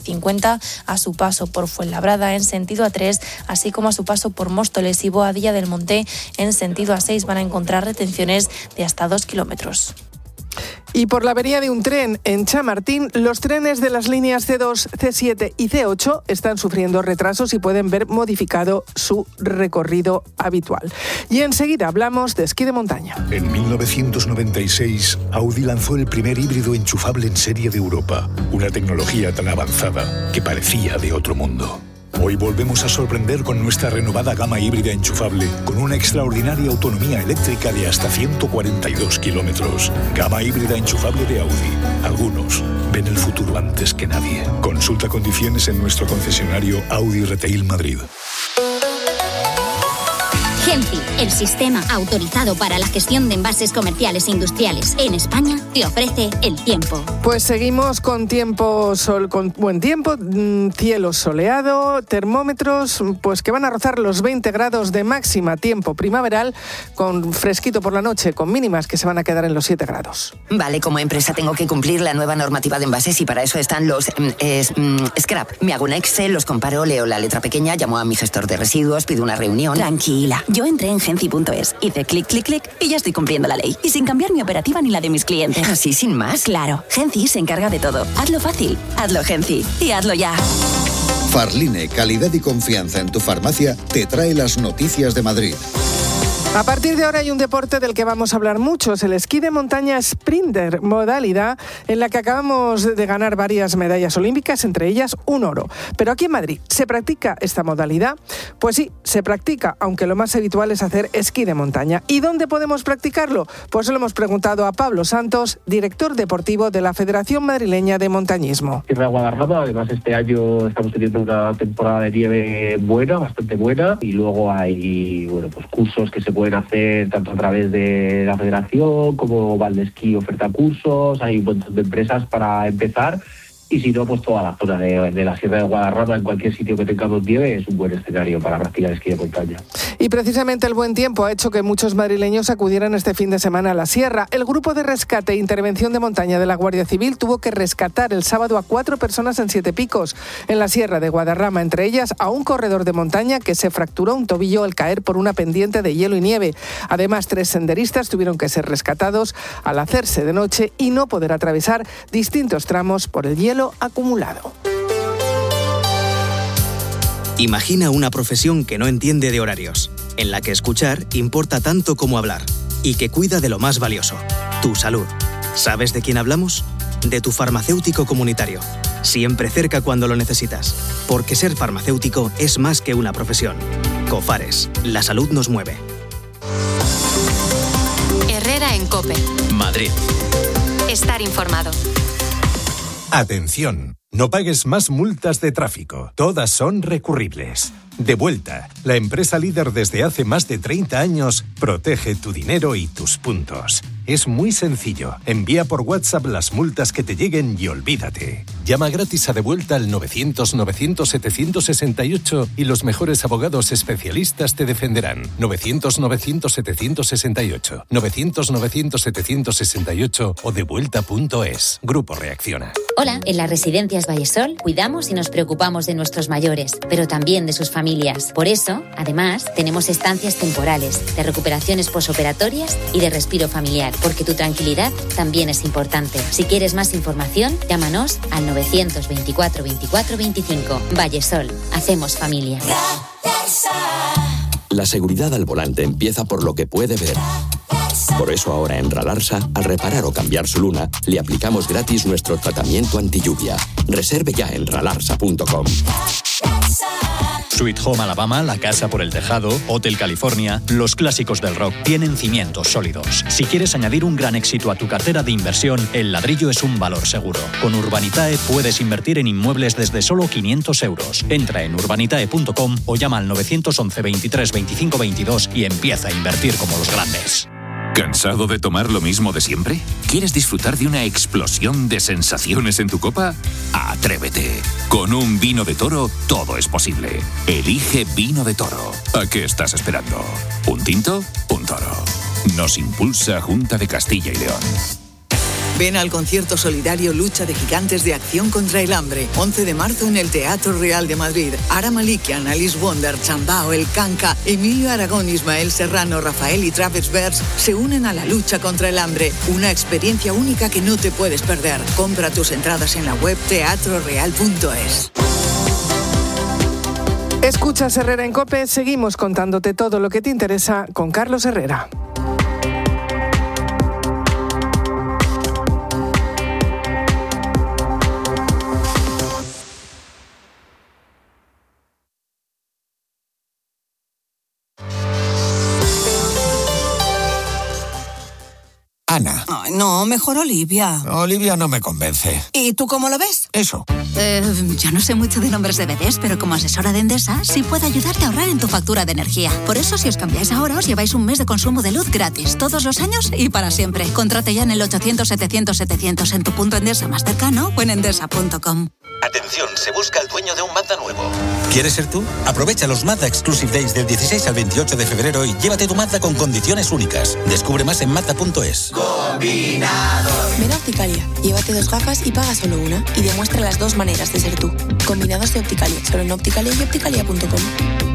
Speaker 28: cincuenta a su paso por Fuenlabrada en sentido A tres, así como a su paso por Móstoles y Boadilla del Monte en sentido A seis van a encontrar retenciones de hasta dos kilómetros.
Speaker 5: Y por la avería de un tren en Chamartín, los trenes de las líneas C dos, C siete y C ocho están sufriendo retrasos y pueden ver modificado su recorrido habitual. Y enseguida hablamos de esquí de montaña.
Speaker 24: En mil novecientos noventa y seis, Audi lanzó el primer híbrido enchufable en serie de Europa, una tecnología tan avanzada que parecía de otro mundo. Hoy volvemos a sorprender con nuestra renovada gama híbrida enchufable con una extraordinaria autonomía eléctrica de hasta ciento cuarenta y dos kilómetros. Gama híbrida enchufable de Audi. Algunos ven el futuro antes que nadie. Consulta condiciones en nuestro concesionario Audi Retail Madrid.
Speaker 3: Genci, el sistema autorizado para la gestión de envases comerciales e industriales en España, te ofrece el tiempo.
Speaker 5: Pues seguimos con tiempo sol, con buen tiempo, cielo soleado, termómetros pues que van a rozar los veinte grados de máxima, tiempo primaveral, con fresquito por la noche, con mínimas que se van a quedar en los siete grados.
Speaker 4: Vale, como empresa tengo que cumplir la nueva normativa de envases y para eso están los eh, scrap. Me hago un Excel, los comparo, leo la letra pequeña, llamo a mi gestor de residuos, pido una reunión.
Speaker 7: Tranquila. Yo entré en genci punto es, hice clic, clic, clic y ya estoy cumpliendo la ley. Y sin cambiar mi operativa ni la de mis clientes.
Speaker 4: ¿Así sin más?
Speaker 7: Claro, Genci se encarga de todo. Hazlo fácil, hazlo Genci y hazlo ya.
Speaker 8: Farline, calidad y confianza en tu farmacia, te trae las noticias de Madrid.
Speaker 5: A partir de ahora hay un deporte del que vamos a hablar mucho, es el esquí de montaña sprinter, modalidad en la que acabamos de ganar varias medallas olímpicas, entre ellas un oro. Pero aquí en Madrid, ¿se practica esta modalidad? Pues sí, se practica, aunque lo más habitual es hacer esquí de montaña. ¿Y dónde podemos practicarlo? Pues se lo hemos preguntado a Pablo Santos, director deportivo de la Federación Madrileña de Montañismo.
Speaker 15: Sierra de Guadarrama, además este año estamos teniendo una temporada de nieve buena, bastante buena, y luego hay bueno, pues cursos que se pueden hacer tanto a través de la federación como Valdesquí oferta cursos, hay un montón de empresas para empezar y si no, pues toda la zona de, de la Sierra de Guadarrama, en cualquier sitio que tengamos nieve, es un buen escenario para practicar esquí de montaña.
Speaker 5: Y precisamente el buen tiempo ha hecho que muchos madrileños acudieran este fin de semana a la sierra. El grupo de rescate e intervención de montaña de la Guardia Civil tuvo que rescatar el sábado a cuatro personas en Siete Picos, en la Sierra de Guadarrama, entre ellas a un corredor de montaña que se fracturó un tobillo al caer por una pendiente de hielo y nieve. Además, tres senderistas tuvieron que ser rescatados al hacerse de noche y no poder atravesar distintos tramos por el hielo acumulado.
Speaker 17: Imagina una profesión que no entiende de horarios, en la que escuchar importa tanto como hablar y que cuida de lo más valioso, tu salud. ¿Sabes de quién hablamos? De tu farmacéutico comunitario, siempre cerca cuando lo necesitas, porque ser farmacéutico es más que una profesión. Cofares, la salud nos mueve.
Speaker 2: Herrera en COPE.
Speaker 1: Madrid.
Speaker 2: Estar informado.
Speaker 18: Atención, no pagues más multas de tráfico. Todas son recurribles. Devuelta, la empresa líder desde hace más de treinta años, protege tu dinero y tus puntos. Es muy sencillo. Envía por WhatsApp las multas que te lleguen y olvídate. Llama gratis a Devuelta al novecientos novecientos setecientos sesenta y ocho y los mejores abogados especialistas te defenderán. novecientos novecientos setecientos sesenta y ocho, novecientos novecientos setecientos sesenta y ocho o devuelta punto es. Grupo Reacciona.
Speaker 3: Hola, en las residencias Vallesol cuidamos y nos preocupamos de nuestros mayores, pero también de sus familias. Por eso, además, tenemos estancias temporales, de recuperaciones posoperatorias y de respiro familiar, porque tu tranquilidad también es importante. Si quieres más información, llámanos al novecientos veinticuatro veinticuatro veinticinco. Vallesol, hacemos familia.
Speaker 20: La seguridad al volante empieza por lo que puede ver. Por eso ahora en Ralarsa, al reparar o cambiar su luna, le aplicamos gratis nuestro tratamiento antilluvia. Reserve ya en ralarsa punto com.
Speaker 29: Sweet Home Alabama, La Casa por el Tejado, Hotel California, los clásicos del rock tienen cimientos sólidos. Si quieres añadir un gran éxito a tu cartera de inversión, el ladrillo es un valor seguro. Con Urbanitae puedes invertir en inmuebles desde solo quinientos euros. Entra en urbanitae punto com o llama al novecientos once veintitrés veinticinco veintidós y empieza a invertir como los grandes.
Speaker 24: ¿Cansado de tomar lo mismo de siempre? ¿Quieres disfrutar de una explosión de sensaciones en tu copa? ¡Atrévete! Con un vino de Toro todo es posible. Elige Vino de Toro. ¿A qué estás esperando? ¿Un tinto? Un Toro. Nos impulsa Junta de Castilla y León.
Speaker 6: Ven al concierto solidario Lucha de Gigantes de Acción contra el Hambre. once de marzo en el Teatro Real de Madrid. Ara Malikian, Alice Wonder, Chambao, El Canca, Emilio Aragón, Ismael Serrano, Rafael y Travis Bers se unen a la lucha contra el hambre. Una experiencia única que no te puedes perder. Compra tus entradas en la web teatro real punto es.
Speaker 5: Escuchas Herrera en COPE, seguimos contándote todo lo que te interesa con Carlos Herrera.
Speaker 9: Ana.
Speaker 10: Ay, no, mejor Olivia.
Speaker 9: Olivia no me convence.
Speaker 10: ¿Y tú cómo lo ves?
Speaker 9: Eso.
Speaker 10: Eh, yo no sé mucho de nombres de bebés, pero como asesora de Endesa sí puedo ayudarte a ahorrar en tu factura de energía. Por eso, si os cambiáis ahora, os lleváis un mes de consumo de luz gratis, todos los años y para siempre. Contrate ya en el ochocientos setecientos setecientos en tu punto Endesa más cercano o en endesa punto com.
Speaker 11: Atención, se busca el dueño de un Mazda nuevo. ¿Quieres ser tú? Aprovecha los Mazda Exclusive Days del dieciséis al veintiocho de febrero y llévate tu Mazda con condiciones únicas. Descubre más en mazda punto es.
Speaker 12: Combinados. Ven a Opticalia, llévate dos gafas y paga solo una y demuestra las dos maneras de ser tú. Combinados de Opticalia, solo en Opticalia y opticalia punto com.